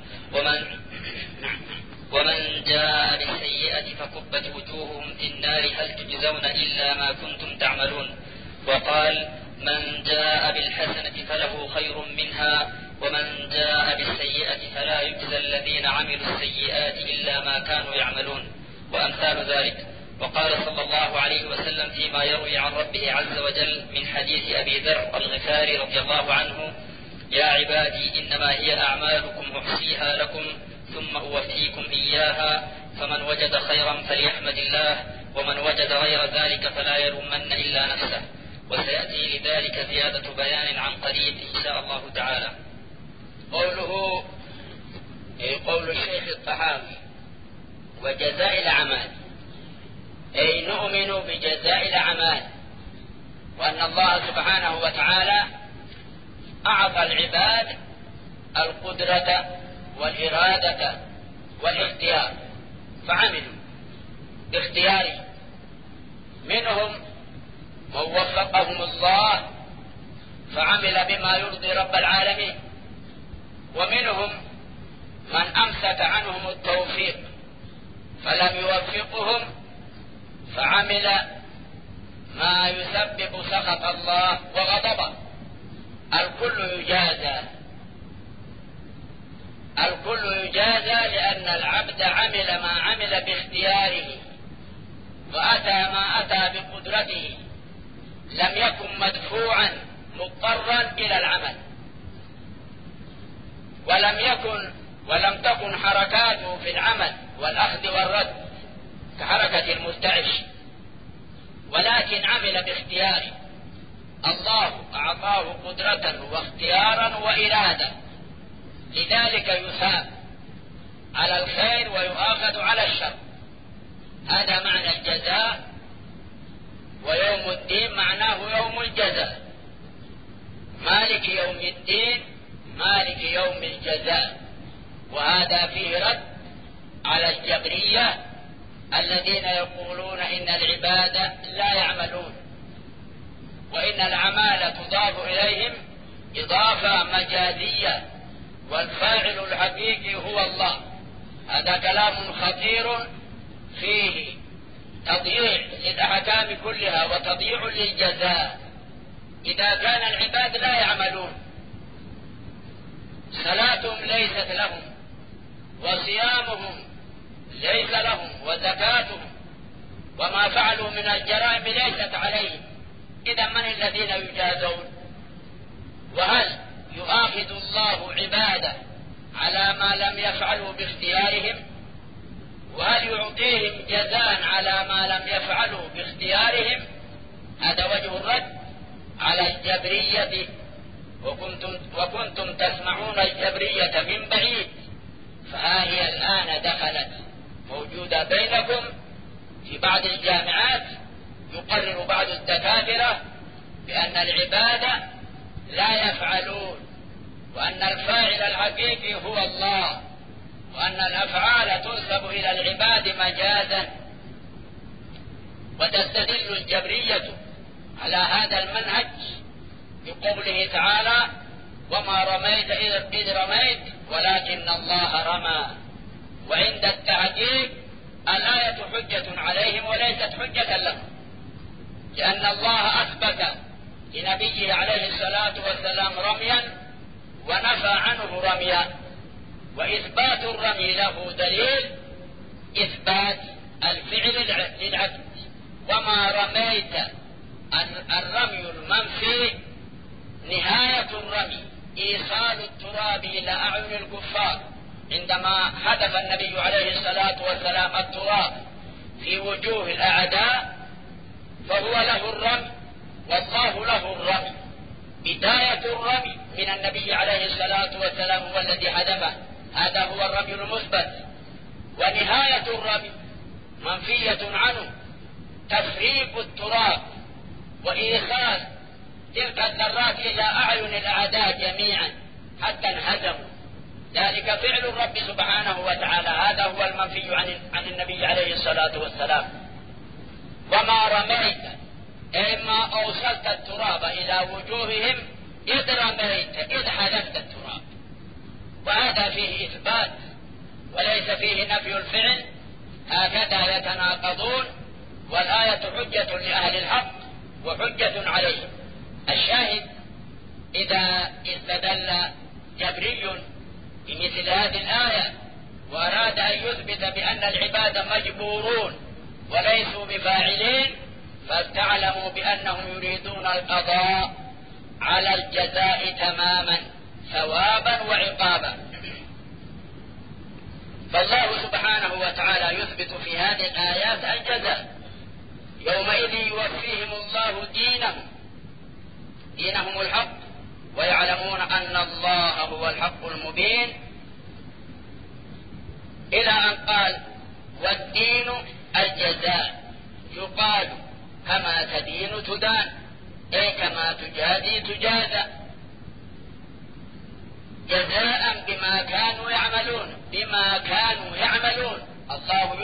ومن جاء بالسيئة فكبت وجوههم في النار هل تجزون إلا ما كنتم تعملون. وقال من جاء بالحسنة فله خير منها ومن جاء بالسيئة فلا يجزى الذين عملوا السيئات إلا ما كانوا يعملون، وأمثال ذلك. وقال صلى الله عليه وسلم فيما يروي عن ربه عز وجل من حديث أبي ذر الغفاري رضي الله عنه يا عبادي إنما هي أعمالكم أحصيها لكم ثم أوفيكم إياها، فمن وجد خيرا فليحمد الله ومن وجد غير ذلك فلا يلومن إلا نفسه. وسيأتي لذلك زيادة بيان عن قريب إن شاء الله تعالى. قول الشيخ الطحاوي وجزاء الأعمال، أي نؤمن بجزاء الأعمال، وأن الله سبحانه وتعالى أعطى العباد القدرة والإرادة والاختيار فعملوا باختياره. منهم من وفقهم الله فعمل بما يرضي رب العالمين، ومنهم من أمسك عنهم التوفيق فلم يوفقهم فعمل ما يسبب سخط الله وغضبه. الكل يجازى لأن العبد عمل ما عمل باختياره وأتى ما أتى بقدرته، لم يكن مدفوعا مضطرا إلى العمل، ولم تكن حركاته في العمل والأخذ والرد كحركة المرتعش، ولكن عمل باختياره. الله أعطاه قدرة واختيارا وإرادة، لذلك يثاب على الخير ويؤاخذ على الشر. هذا معنى الجزاء. ويوم الدين معناه يوم الجزاء، مالك يوم الدين مالك يوم الجزاء. وهذا فيه رد على الجبرية الذين يقولون إن العباد لا يعملون وإن الأعمال تضاف إليهم إضافة مجازية والفاعل الحقيقي هو الله. هذا كلام خطير فيه تضييع للأحكام كلها وتضييع للجزاء. إذا كان العباد لا يعملون، صلاتهم ليست لهم وصيامهم ليس لهم وزكاتهم وما فعلوا من الجرائم ليست عليهم، إذا من الذين يجازون؟ وهل يؤاخذ الله عباده على ما لم يفعلوا باختيارهم؟ وهل يعطيهم جزاء على ما لم يفعلوا باختيارهم؟ هذا وجه الرد على الجبرية. وكنتم تسمعون الجبرية من بعيد، فها هي الآن دخلت موجودة بينكم في بعض الجامعات. يقرر بعض الدكاترة بأن العباد لا يفعلون، وأن الفاعل الحقيقي هو الله، وأن الأفعال تنسب إلى العباد مجازا. وتستدل الجبرية على هذا المنهج بقوله تعالى وما رميت إذ رميت ولكن الله رمى. وعند التعجيب الآية حجة عليهم وليست حجة لهم، لأن الله أثبت لنبيه عليه الصلاة والسلام رميا ونفى عنه رميا، وإثبات الرمي له دليل إثبات الفعل للعبد. وما رميت الرمي المنفي نهاية الرمي إيصال التراب إلى أعين الكفار. عندما حدث النبي عليه الصلاة والسلام التراب في وجوه الأعداء فهو له الرمي والله له الرمي. بداية الرمي من النبي عليه الصلاة والسلام هو الذي حدثه، هذا هو الرمي المثبت. ونهاية الرمي منفية عنه، تفريق التراب وإيصال تلك الذرات إلى أعين الأعداء جميعا حتى انهزموا. ذلك فعل الرب سبحانه وتعالى، هذا هو المنفي عن النبي عليه الصلاة والسلام. وما رميت أي ما أوصلت التراب إلى وجوههم إذ رميت إذ حدثت التراب. وهذا فيه إثبات وليس فيه نفي الفعل، هكذا يتناقضون. والآية حجة لأهل الحق وحجة عليهم. الشاهد إذا استدل جبري بمثل هذه الآية وأراد أن يثبت بأن العباد مجبورون وليسوا بفاعلين، فلتعلموا بأنهم يريدون القضاء على الجزاء تماما ثوابا وعقابا. فالله سبحانه وتعالى يثبت في هذه الآيات الجزاء. يومئذ يوفيهم الله دينهم الحق ويعلمون أن الله هو الحق المبين، إلى أن قال والدين الجزاء. يقال كما تدين تدان، أي كما تجازي تجازى، جزاء بما كانوا يعملون. الله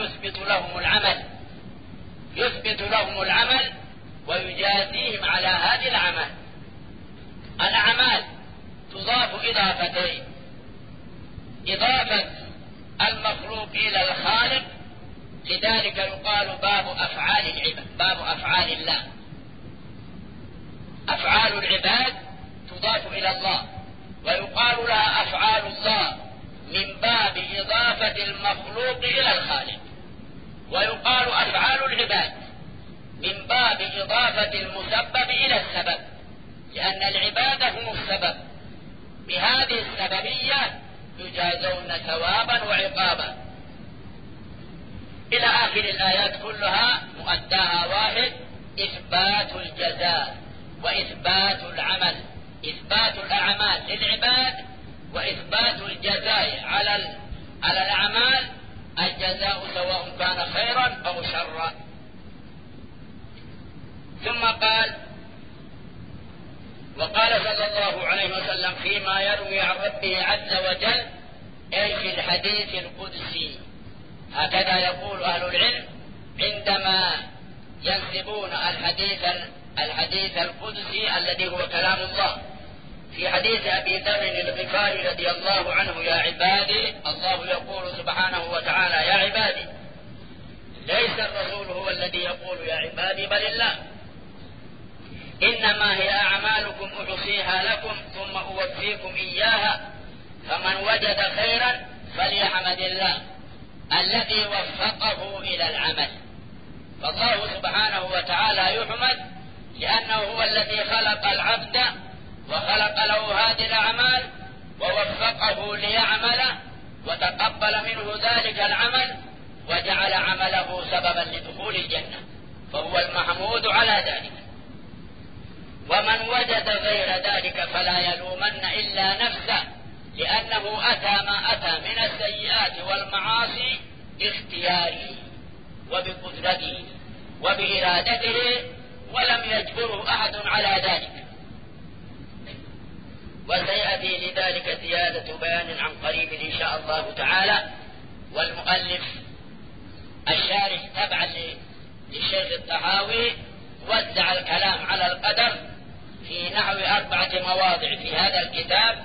يثبت لهم العمل ويجازيهم على هذه الأعمال تضاف إضافتين: إضافة المخلوق إلى الخالق، لذلك يقال باب أفعال الله. أفعال العباد تضاف إلى الله، ويقال لها أفعال الله من باب إضافة المخلوق إلى الخالق. ويقال أفعال العباد من باب إضافة المسبب إلى السبب، لأن العباد هم السبب. بهذه السببية يجازون ثوابا وعقابا. إلى آخر الآيات كلها مؤداها واحد: إثبات الجزاء وإثبات العمل، إثبات الأعمال للعباد وإثبات الجزاء على الأعمال، الجزاء سواء كان خيرا أو شرا. ثم قال: وقال صلى الله عليه وسلم فيما يروي عن ربه عز وجل، أي في الحديث القدسي. هكذا يقول أهل العلم عندما ينسبون الحديث القدسي الذي هو كلام الله. في حديث أبي ذر الغفاري رضي الله عنه: يا عبادي، الله يقول سبحانه وتعالى: يا عبادي. ليس الرسول هو الذي يقول يا عبادي، بل الله. إنما هي أعمالكم أحصيها لكم ثم أوفيكم إياها، فمن وجد خيرا فليحمد الله الذي وفقه إلى العمل. فالله سبحانه وتعالى يحمد لأنه هو الذي خلق العبد وخلق له هذه الأعمال ووفقه ليعمل وتقبل منه ذلك العمل وجعل عمله سببا لدخول الجنة، فهو المحمود على ذلك. ومن وجد غير ذلك فلا يلومن إلا نفسه، لأنه أتى ما أتى من السيئات والمعاصي باختياره وبقدرته وبإرادته، ولم يجبره أحد على ذلك. وسيأتي لذلك زيادة بيان عن قريب إن شاء الله تعالى. والمؤلف الشارح تبعا للشيخ الطحاوي وزع الكلام على القدر في نحو 4 مواضع في هذا الكتاب،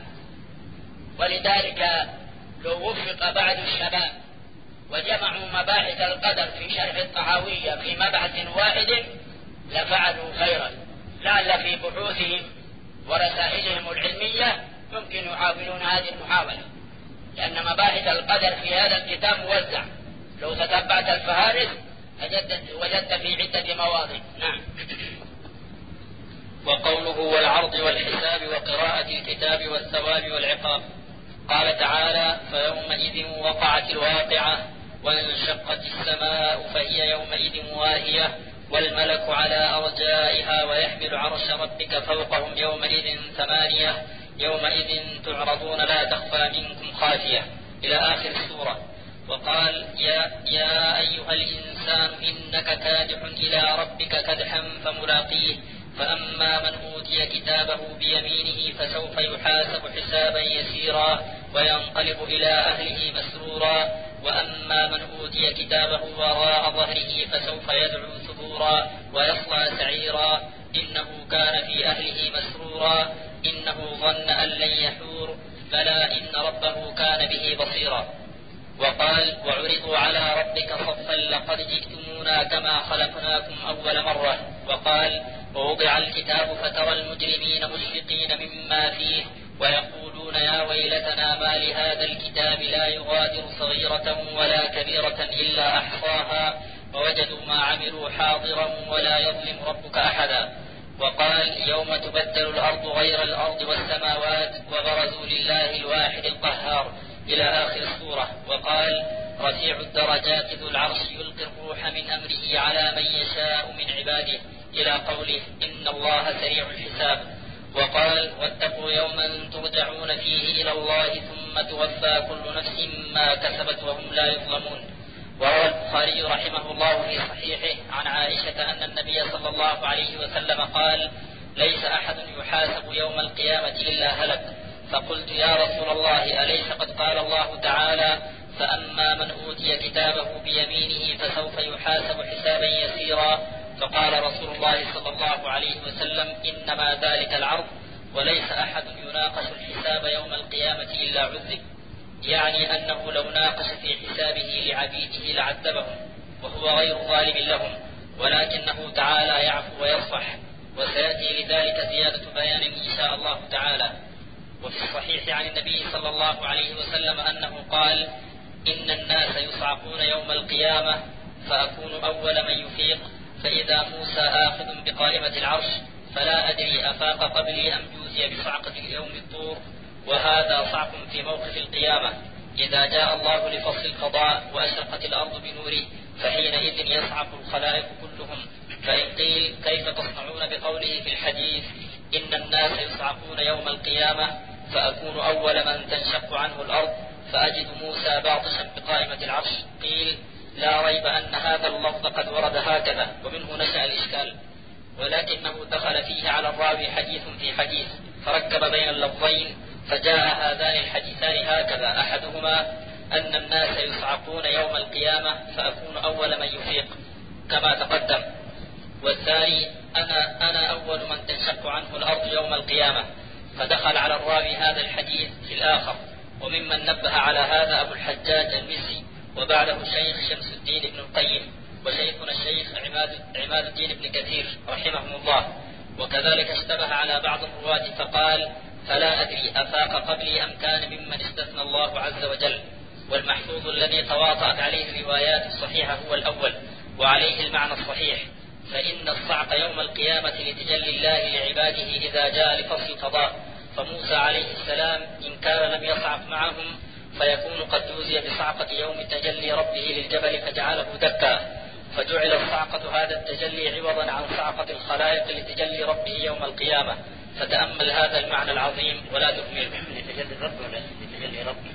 ولذلك لو وفق بعض الشباب وجمعوا مباحث القدر في شرح الطحاوية في مبحث واحد لفعلوا خيرا، لعل في بحوثهم ورسائلهم العلمية يمكن يحاولون هذه المحاولة، لأن مباحث القدر في هذا الكتاب موزع. لو تتبعت الفهارس وجدت في عدة مواضع. نعم. وقوله والعرض والحساب وقراءة الكتاب والثواب والعقاب. قال تعالى فيومئذ وقعت الواقعة وانشقت السماء فهي يومئذ واهية والملك على أرجائها ويحمل عرش ربك فوقهم يومئذ ثمانية يومئذ تعرضون لا تخفى منكم خافية إلى آخر السورة. وقال يا أيها الإنسان إنك كادح إلى ربك كدحا فملاقيه فأما من أوتي كتابه بيمينه فسوف يحاسب حسابا يسيرا وينقلب إلى أهله مسرورا وأما من أوتي كتابه وراء ظهره فسوف يدعو ثبورا ويصلى سعيرا إنه كان في أهله مسرورا إنه ظن أن لن يحور بلى إن ربه كان به بصيرا. وقال وعرضوا على ربك صفا لقد جئتمونا كما خلقناكم أول مرة. وقال ووضع الكتاب فترى المجرمين مشفقين مما فيه ويقولون يا ويلتنا ما لهذا الكتاب لا يغادر صغيرة ولا كبيرة إلا أحصاها ووجدوا ما عملوا حاضرا ولا يظلم ربك أحدا. وقال يوم تبدل الأرض غير الأرض والسماوات وبرزوا لله الواحد القهار إلى آخر السورة. وقال رفيع الدرجات ذو العرش يلقي الروح من أمره على من يشاء من عباده إلى قوله إن الله سريع الحساب. وقال واتقوا يوما ترجعون فيه إلى الله ثم توفى كل نفس ما كسبت وهم لا يظلمون. وروى البخاري رحمه الله في صحيحه عن عائشة أن النبي صلى الله عليه وسلم قال ليس أحد يحاسب يوم القيامة إلا هلك. فقلت يا رسول الله أليس قد قال الله تعالى فأما من أوتي كتابه بيمينه فسوف يحاسب حسابا يسيرا؟ فقال رسول الله صلى الله عليه وسلم إنما ذلك العرض وليس أحد يناقش الحساب يوم القيامة إلا عذب، يعني أنه لو ناقش في حسابه لعبيده لعذبهم وهو غير ظالم لهم ولكنه تعالى يعفو ويصفح. وسيأتي لذلك زيادة بيان إن شاء الله تعالى. وفي الصحيح عن النبي صلى الله عليه وسلم أنه قال إن الناس يصعقون يوم القيامة فأكون أول من يفيق فإذا موسى آخذ بقائمة العرش فلا أدري أفاق قبلي أم جوزي بصعقة يوم الطور. وهذا صعق في موقف القيامة إذا جاء الله لفصل القضاء وأشرقت الأرض بنوره فحينئذ يصعق الخلائق كلهم. فإن قيل كيف تصنعون بقوله في الحديث إن الناس يصعقون يوم القيامة فأكون أول من تنشق عنه الأرض فأجد موسى باطشا بقائمة العرش؟ قيل لا ريب أن هذا اللفظ قد ورد هكذا ومنه نشأ الإشكال، ولكنه دخل فيه على الراوي حديث في حديث فركب بين اللفظين فجاء هذان الحديثان هكذا أحدهما أن الناس يصعقون يوم القيامة فأكون أول من يفيق كما تقدم، والثاني أنا أول من تنشق عنه الأرض يوم القيامة، فدخل على الراوي هذا الحديث في الآخر. وممن نبه على هذا أبو الحجاج المزي وبعده الشيخ شمس الدين ابن القيم وشيخنا الشيخ عماد الدين ابن كثير رحمهم الله. وكذلك اشتبه على بعض الرواة فقال فلا أدري أفاق قبلي أم كان ممن استثنى الله عز وجل. والمحفوظ الذي تواطأت عليه الروايات الصحيحة هو الأول وعليه المعنى الصحيح، فإن الصعق يوم القيامة لتجلي الله لعباده إذا جاء لفصل القضاء. فموسى عليه السلام إن كان لم يصعق معهم فيكون قد جوزي بصعقة يوم تجلي ربه للجبل فجعله دكا، فجعل الصعقة هذا التجلي عوضا عن صعقة الخلائق لتجلي ربه يوم القيامة. فتأمل هذا المعنى العظيم ولا تهمله. لتجلي الرب ولا لتجلي ربه؟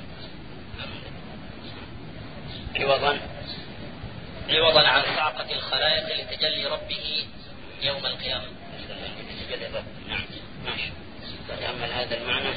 عوضا عن صعقة الخلائق لتجلي ربه يوم القيامة. لتجلي الرب. نعم ماشي. فتأمل هذا المعنى.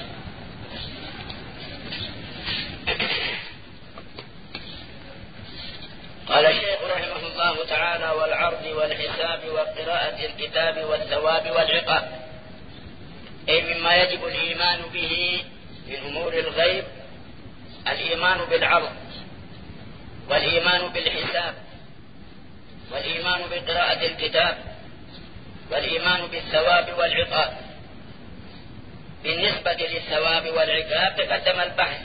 قال الشيخ رحمه الله تعالى والعرض والحساب وقراءة الكتاب والثواب والعقاب، أي مما يجب الإيمان به من أمور الغيب الإيمان بالعرض والإيمان بالحساب والإيمان بقراءة الكتاب والإيمان بالثواب والعقاب. بالنسبة للثواب والعقاب تقدم البحث.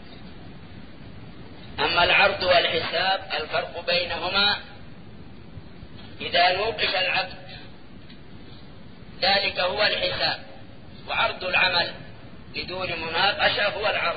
أما العرض والحساب الفرق بينهما إذا نوقش العبد ذلك هو الحساب، وعرض العمل بدون مناقشة هو العرض.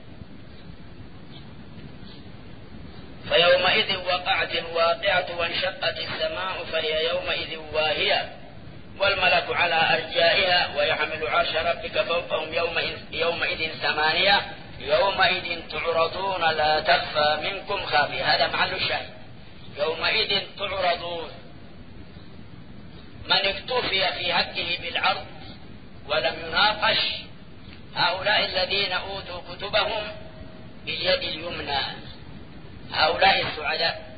فيومئذ وقعت الواقعة وانشقت السماء فهي يومئذ واهية والملك على أرجائها ويحمل عرش ربك فوقهم يومئذ ثمانية يومئذ تعرضون لا تخفى منكم خافية. هذا محل الشاهد، يومئذ تعرضون. من اكتفي في حقه بالعرض ولم يناقش هؤلاء الذين أوتوا كتبهم باليد اليمنى، هؤلاء السعداء.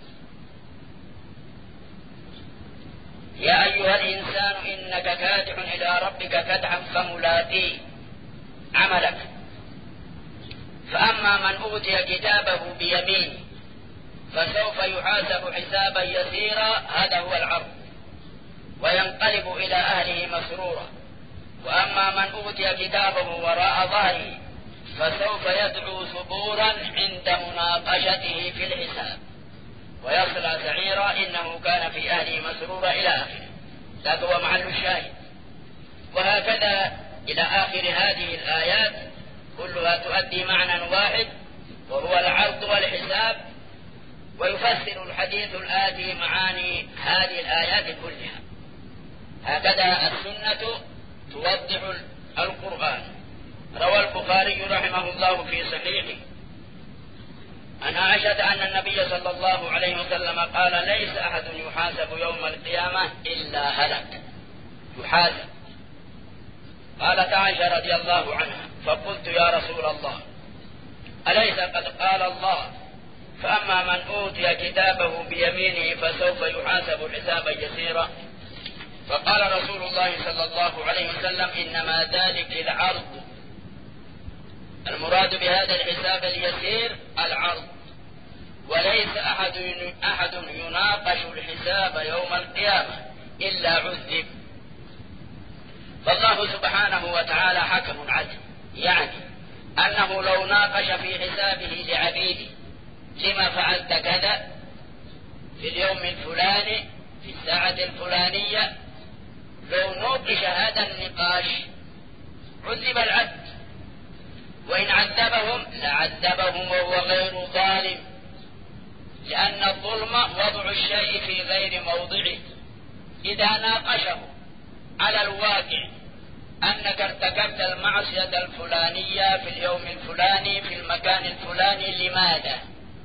يا أيها الإنسان إنك كادح إلى ربك كدحا فملاقيه عملك. فأما من أوتي كتابه بيمينه فسوف يحاسب حسابا يسيرا، هذا هو العرض، وينقلب إلى أهله مسرورا. وأما من أوتي كتابه وراء ظهره فسوف يدعو ثبورا عند مناقشته في الحساب ويصلى سعيرا إنه كان في أهله مسرورا إلى آخره. هذا هو محل الشاهد. وهكذا إلى آخر هذه الآيات كلها تؤدي معنى واحد وهو العرض والحساب، ويفسر الحديث الآتي معاني هذه الآيات كلها. هكذا السنة توضح القرآن. روى البخاري رحمه الله في صحيحه عن عائشة أن النبي صلى الله عليه وسلم قال: ليس أحد يحاسب يوم القيامة إلا هلك. يحاسب. قالت عائشة رضي الله عنها: فقلت يا رسول الله أليس قد قال الله: فأما من أوتي كتابه بيمينه فسوف يحاسب حسابا يسيرا؟ فقال رسول الله صلى الله عليه وسلم: إنما ذلك العرض، المراد بهذا الحساب اليسير العرض، وليس أحد يناقش الحساب يوم القيامة إلا عذب. فالله سبحانه وتعالى حكم عدل، يعني أنه لو ناقش في حسابه لعبيده: لما فعلت كذا في اليوم الفلاني في الساعة الفلانية، لو نوقش هذا النقاش عذب العبد، وإن عذبهم لعذبهم وهو غير ظالم، لأن الظلم وضع الشيء في غير موضعه. إذا ناقشه على الواقع أنك ارتكبت المعصية الفلانية في اليوم الفلاني في المكان الفلاني، لماذا؟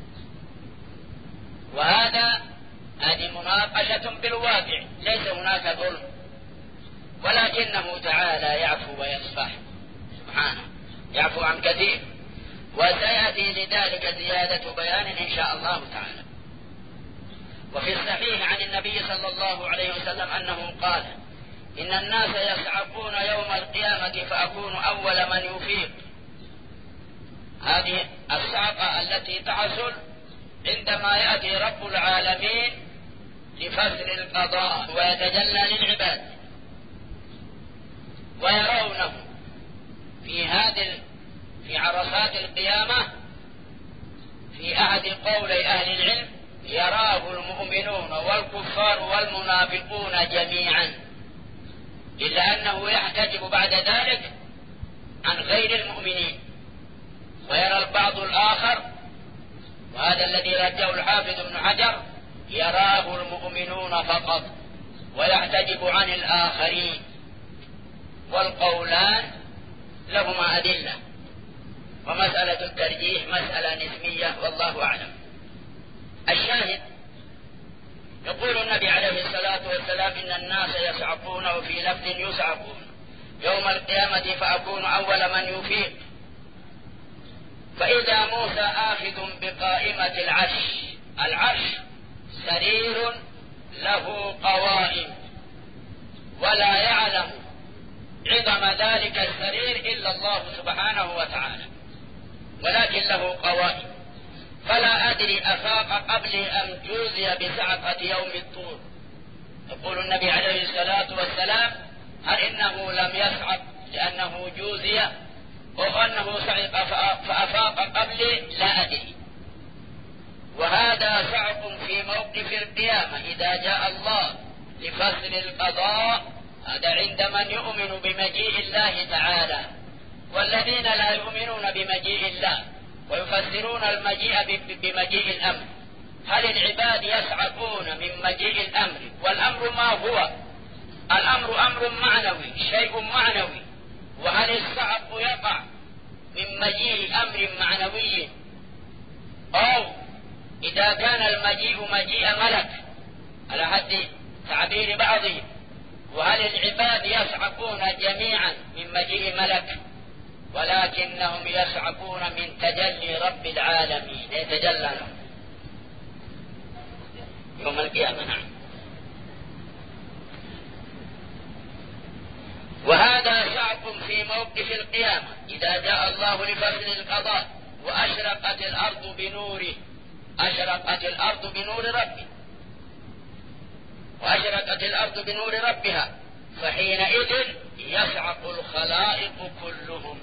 هذه مناقشة بالواقع، ليس هناك ظلم، ولكنه تعالى يعفو ويصفح سبحانه، يعفو عن كثير. وسيأتي لذلك زيادة بيان إن شاء الله تعالى. وفي الصحيح عن النبي صلى الله عليه وسلم أنه قال: إن الناس يصعقون يوم القيامة فأكون أول من يفيق. هذه الصعقة التي تحصل عندما يأتي رب العالمين لفصل القضاء ويتجلى للعباد ويرونه في عرصات القيامة. في أحد قولي أهل العلم: يراه المؤمنون والكفار والمنافقون جميعا، إلا أنه يحتجب بعد ذلك عن غير المؤمنين. ويرى البعض الآخر، وهذا الذي رجه الحافظ ابن حجر: يراه المؤمنون فقط ويحتجب عن الآخرين. والقولان لهما أدلة، ومسألة الترجيح مسألة نسبية والله أعلم. الشاهد: يقول النبي عليه الصلاة والسلام: إن الناس يصعقون، وفي لفظ يصعقون يوم القيامة فأكون أول من يفيق. فإذا موسى آخذ بقائمة العرش سرير له قوائم، ولا يعلم عظم ذلك السرير إلا الله سبحانه وتعالى، ولكن له قوائم. فلا أدري أفاق قبله أم جوزي بصعقة يوم الطور. يقول النبي عليه الصلاة والسلام: هل إنه لم يصعق لأنه جوزي أو أنه صعق فأفاق قبلي؟ لا أدري. وهذا صعق في موقف القيامة إذا جاء الله لفصل القضاء هذا عند من يؤمن بمجيء الله تعالى. والذين لا يؤمنون بمجيء الله ويفسرون المجيء بمجيء الأمر، هل العباد يصعقون من مجيء الأمر؟ والأمر ما هو؟ الأمر أمر معنوي، شيء معنوي. وهل الصعق يقع من مجيء أمر معنوي؟ أو إذا كان المجيء مجيء ملك على حد تعبير بعضهم، وهل العباد يصعقون جميعا من مجيء ملك؟ ولكنهم يصعقون من تجلي رب العالمين، يتجلى لهم يوم القيامة. نعم. وهذا صعق في موقف القيامة إذا جاء الله لفصل القضاء وأشرقت الأرض بنوره، أشرقت الأرض بنور ربه، وأشرقت الأرض بنور ربها، فحينئذ يصعق الخلائق كلهم.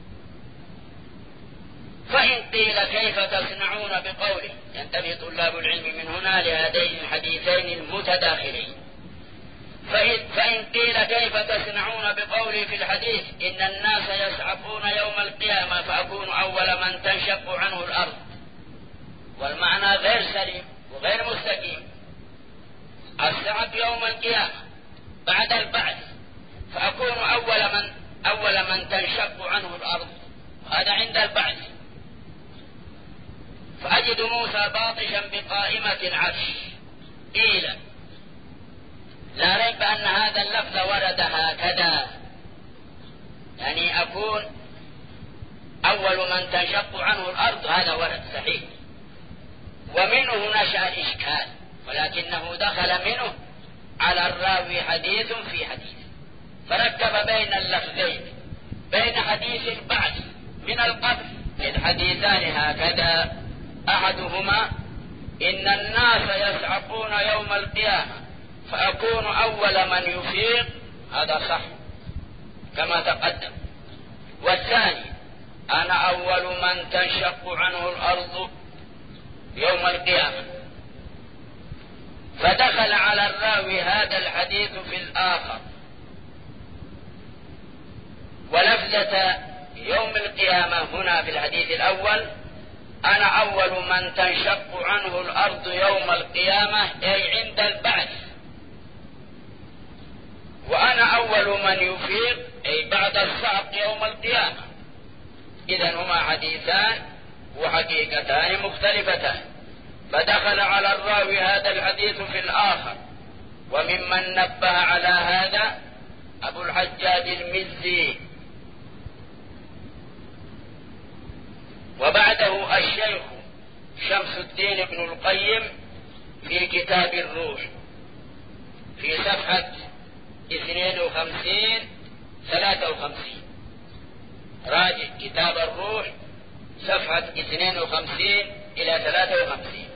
فإن قيل كيف تصنعون بقوله، ينتبه طلاب العلم من هنا لهذين الحديثين المتداخلين. فإن قيل كيف تصنعون بقوله في الحديث إن الناس يصعقون يوم القيامة فأكون أول من تنشق عنه الأرض، والمعنى غير سليم وغير مستقيم. الصعق يوم القيامة بعد البعث، فأكون أول من تنشق عنه الأرض، هذا عند البعث. فأجد موسى باطشا بقائمة العرش. قيل لا ريب أن هذا اللفظ ورد هكذا، يعني أكون أول من تنشق عنه الأرض، هذا ورد صحيح. ومنه نشأ الإشكال، ولكنه دخل منه على الراوي حديث في حديث، فركب بين اللفظين، بين حديث البعث من القبر، الحديثان هكذا، أحدهما إن الناس يصعقون يوم القيامة فأكون أول من يفيق، هذا صح كما تقدم. والثاني أنا أول من تنشق عنه الأرض يوم القيامة، فدخل على الراوي هذا الحديث في الآخر. ولفظة يوم القيامة هنا في الحديث الأول أنا أول من تنشق عنه الأرض يوم القيامة، أي عند البعث. وأنا أول من يفيق، أي بعد الصعق يوم القيامة. إذن هما حديثان وحقيقتان مختلفتان، فدخل على الراوي هذا الحديث في الآخر. وممن نبه على هذا أبو الحجاج المزي، وبعده الشيخ شمس الدين ابن القيم في كتاب الروح في صفحة 52-53. راجع كتاب الروح صفحة 52 إلى 53.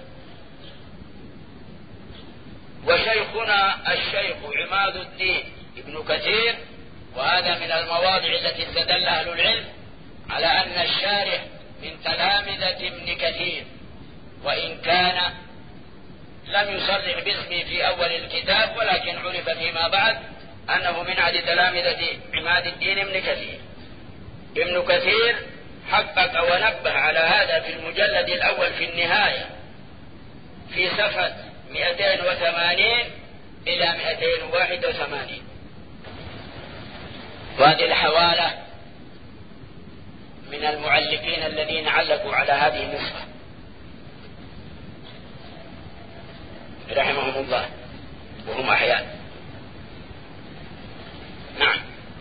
وشيخنا الشيخ عماد الدين ابن كثير، وهذا من المواضع التي استدل أهل العلم على أن الشارح من تلامذة ابن كثير، وإن كان لم يصرح باسمه في أول الكتاب، ولكن عرف فيما بعد أنه من عدد تلامذة عماد الدين ابن كثير. ابن كثير حقق ونبه على هذا في المجلد الأول في النهاية في صفحة 280 إلى 281. وهذه الحوالة من المعلقين الذين علقوا على هذه النسخة رحمهم الله وهم أحياء. نعم.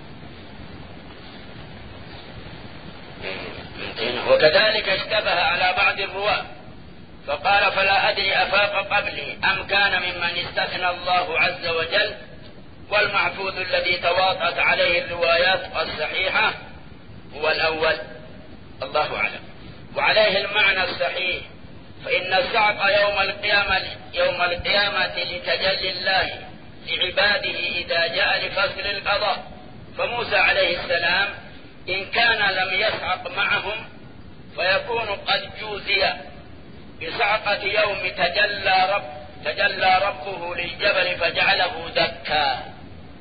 وكذلك اشتبه على بعض الرواة فقال فلا أدري أفاق قبلي أم كان ممن استثنى الله عز وجل، والمحفوظ الذي تواطأت عليه الروايات الصحيحة هو الأول، الله أعلم. وعليه المعنى الصحيح، فإن الصعق يوم القيامة لتجلي الله لعباده إذا جاء لفصل القضاء. فموسى عليه السلام إن كان لم يصعق معهم فيكون قد جوزي بصعقة يوم تجلى ربه للجبل فجعله دكا،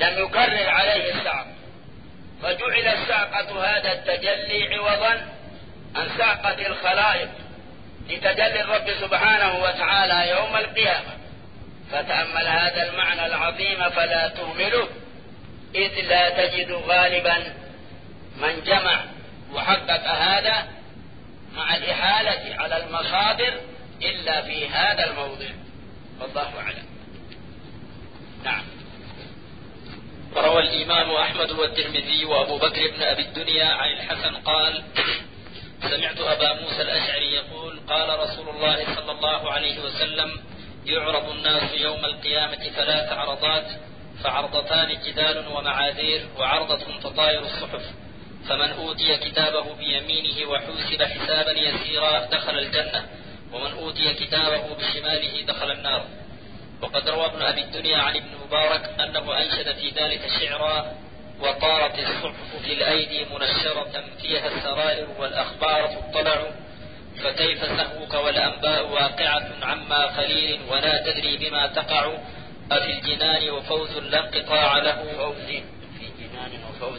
لم يكرر عليه الصعق، فجعل الصعقة هذا التجلي عوضا عن صعقة الخلائق لتجلي الرب سبحانه وتعالى يوم القيامة. فتأمل هذا المعنى العظيم فلا تهمله، إذ لا تجد غالبا من جمع وحقق هذا مع الإحالة على المصادر إلا في هذا الموضع، والله أعلم. نعم. وروى الإمام أحمد والترمذي وأبو بكر بن أبي الدنيا عن الحسن قال: سمعت أبا موسى الأشعري يقول: قال رسول الله صلى الله عليه وسلم: يعرض الناس يوم القيامة 3 عرضات، فعرضتان جدال ومعاذير، وعرضة تطاير الصحف، فمن أوتي كتابه بيمينه وحوسب حسابا يسيرا دخل الجنة، ومن أوتي كتابه بشماله دخل النار. وقد روى ابن أبي الدنيا عن ابن مبارك أنه أنشد في ذلك شعرا: وطارت الصحف في الأيدي منشرة فيها السرائر والأخبار تطلع، فكيف سهوك والأنباء واقعة عما قليل ولا تدري بما تقع، أفي الجنان وفوز لا انقطاع له. فوز في جنان وفوز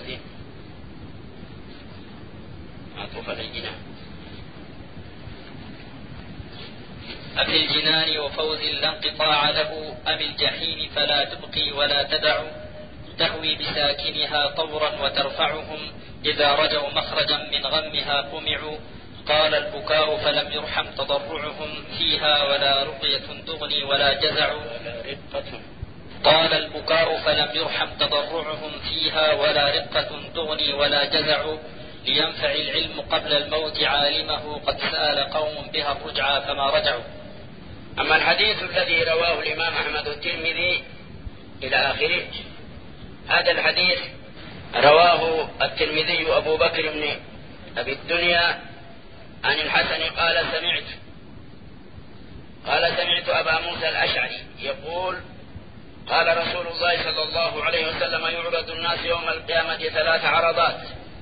معطوف على الجنان. أفي الجنان وفوز لا انقطاع له، أم الجحيم فلا تبقي ولا تدع، تهوي بساكنها طورا وترفعهم، إذا رجوا مخرجا من غمها قمعوا. قال البكاء فلم يرحم تضرعهم فيها ولا رقية تغني ولا جزع. قال البكاء فلم يرحم تضرعهم فيها ولا رقة تغني ولا جزع، لينفع العلم قبل الموت عالمه، قد سأل قوم بها الرجعى فما رجعوا. أما الحديث الذي رواه الإمام أحمد الترمذي إلى آخره، هذا الحديث رواه الترمذي أبو بكر بن أبي الدنيا عن الحسن قال: سمعت أبا موسى الأشعري يقول: قال رسول الله صلى الله عليه وسلم: يعرض الناس يوم القيامة 3 عرضات،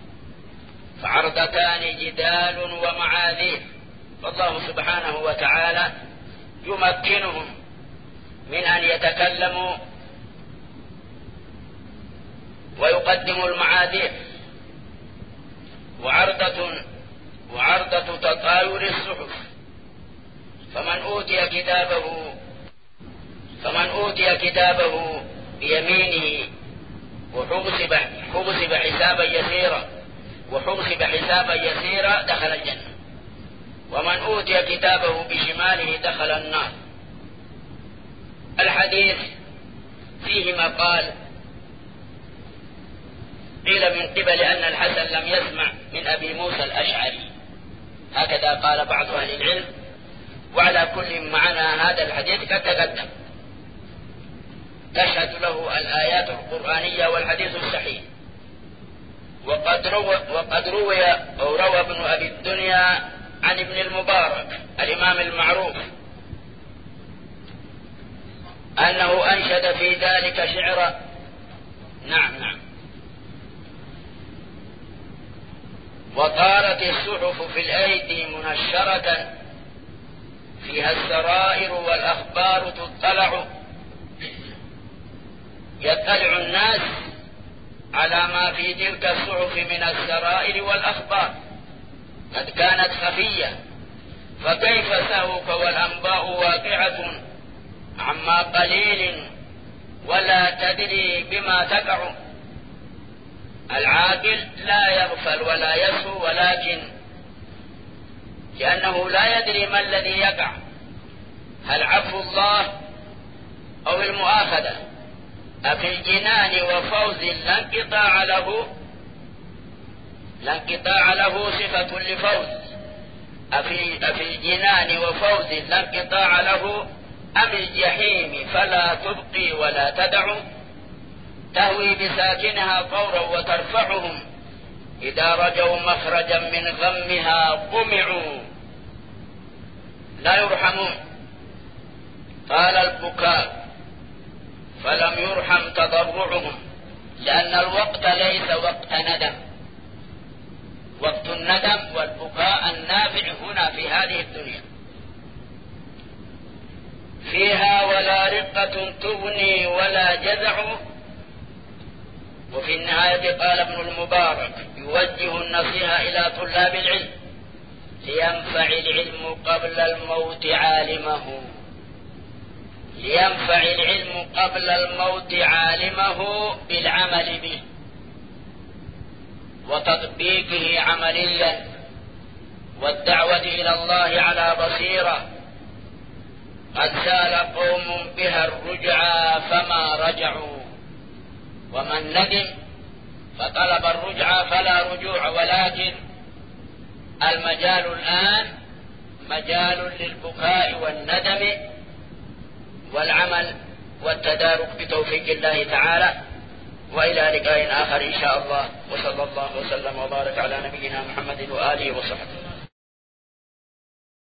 فعرضتان جدال ومعاذير. فالله سبحانه وتعالى يمكنهم من أن يتكلموا ويقدموا المعاذير، وعرضة تطاير الصحف. فمن أوتي كتابه بيمينه وحوسب حسابا يسيرا دخل الجنة، ومن أوتي كتابه بشماله دخل النار. الحديث فيه مقال، قيل من قبل أن الحسن لم يسمع من أبي موسى الأشعري، هكذا قال بعض أهل العلم. وعلى كل معنى هذا الحديث قد تقدم، تشهد له الآيات القرآنية والحديث الصحيح. وقد روى ابن أبي الدنيا عن ابن المبارك الإمام المعروف أنه أنشد في ذلك شعرا. نعم. وطارت الصحف في الأيدي منشرة فيها السرائر والأخبار تطلع، يطلع الناس على ما في تلك الصحف من السرائر والأخبار، قد كانت خفية، فكيف سهوك والأنباء واقعة عما قليل ولا تدري بما تقع. العاقل لا يغفل ولا يسهو، ولكن لأنه لا يدري ما الذي يقع، هل عفو الله أو المؤاخذة. أفي الجنان وفوز لا انقطاع له صفة لفوز. أفي الجنان وفوز لا انقطاع له، أم الجحيم فلا تبقي ولا تدع، تهوي بساكنها طورا وترفعهم، إذا رجوا مخرجا من غمها قمعوا لا يرحمون. قال البكاء فلم يرحم تضرعهم، لأن الوقت ليس وقت ندم، وقت الندم والبكاء النافع هنا في هذه الدنيا. فيها ولا رقة تغني ولا جزع، وفي النهاية قال ابن المبارك يوجه النصيحة إلى طلاب العلم لينفع العلم قبل الموت عالمه، لينفع العلم قبل الموت عالمه بالعمل به وتطبيقه عمليا والدعوة إلى الله على بصيرة. قد سال قوم بها الرجعى فما رجعوا، ومن ندم فطلب الرجعى فلا رجوع، ولكن المجال الآن مجال للبكاء والندم والعمل والتدارك بتوفيق الله تعالى. وإلى لقاء آخر إن شاء الله، وصلى الله وسلم وبارك على نبينا محمد وآله وصحبه.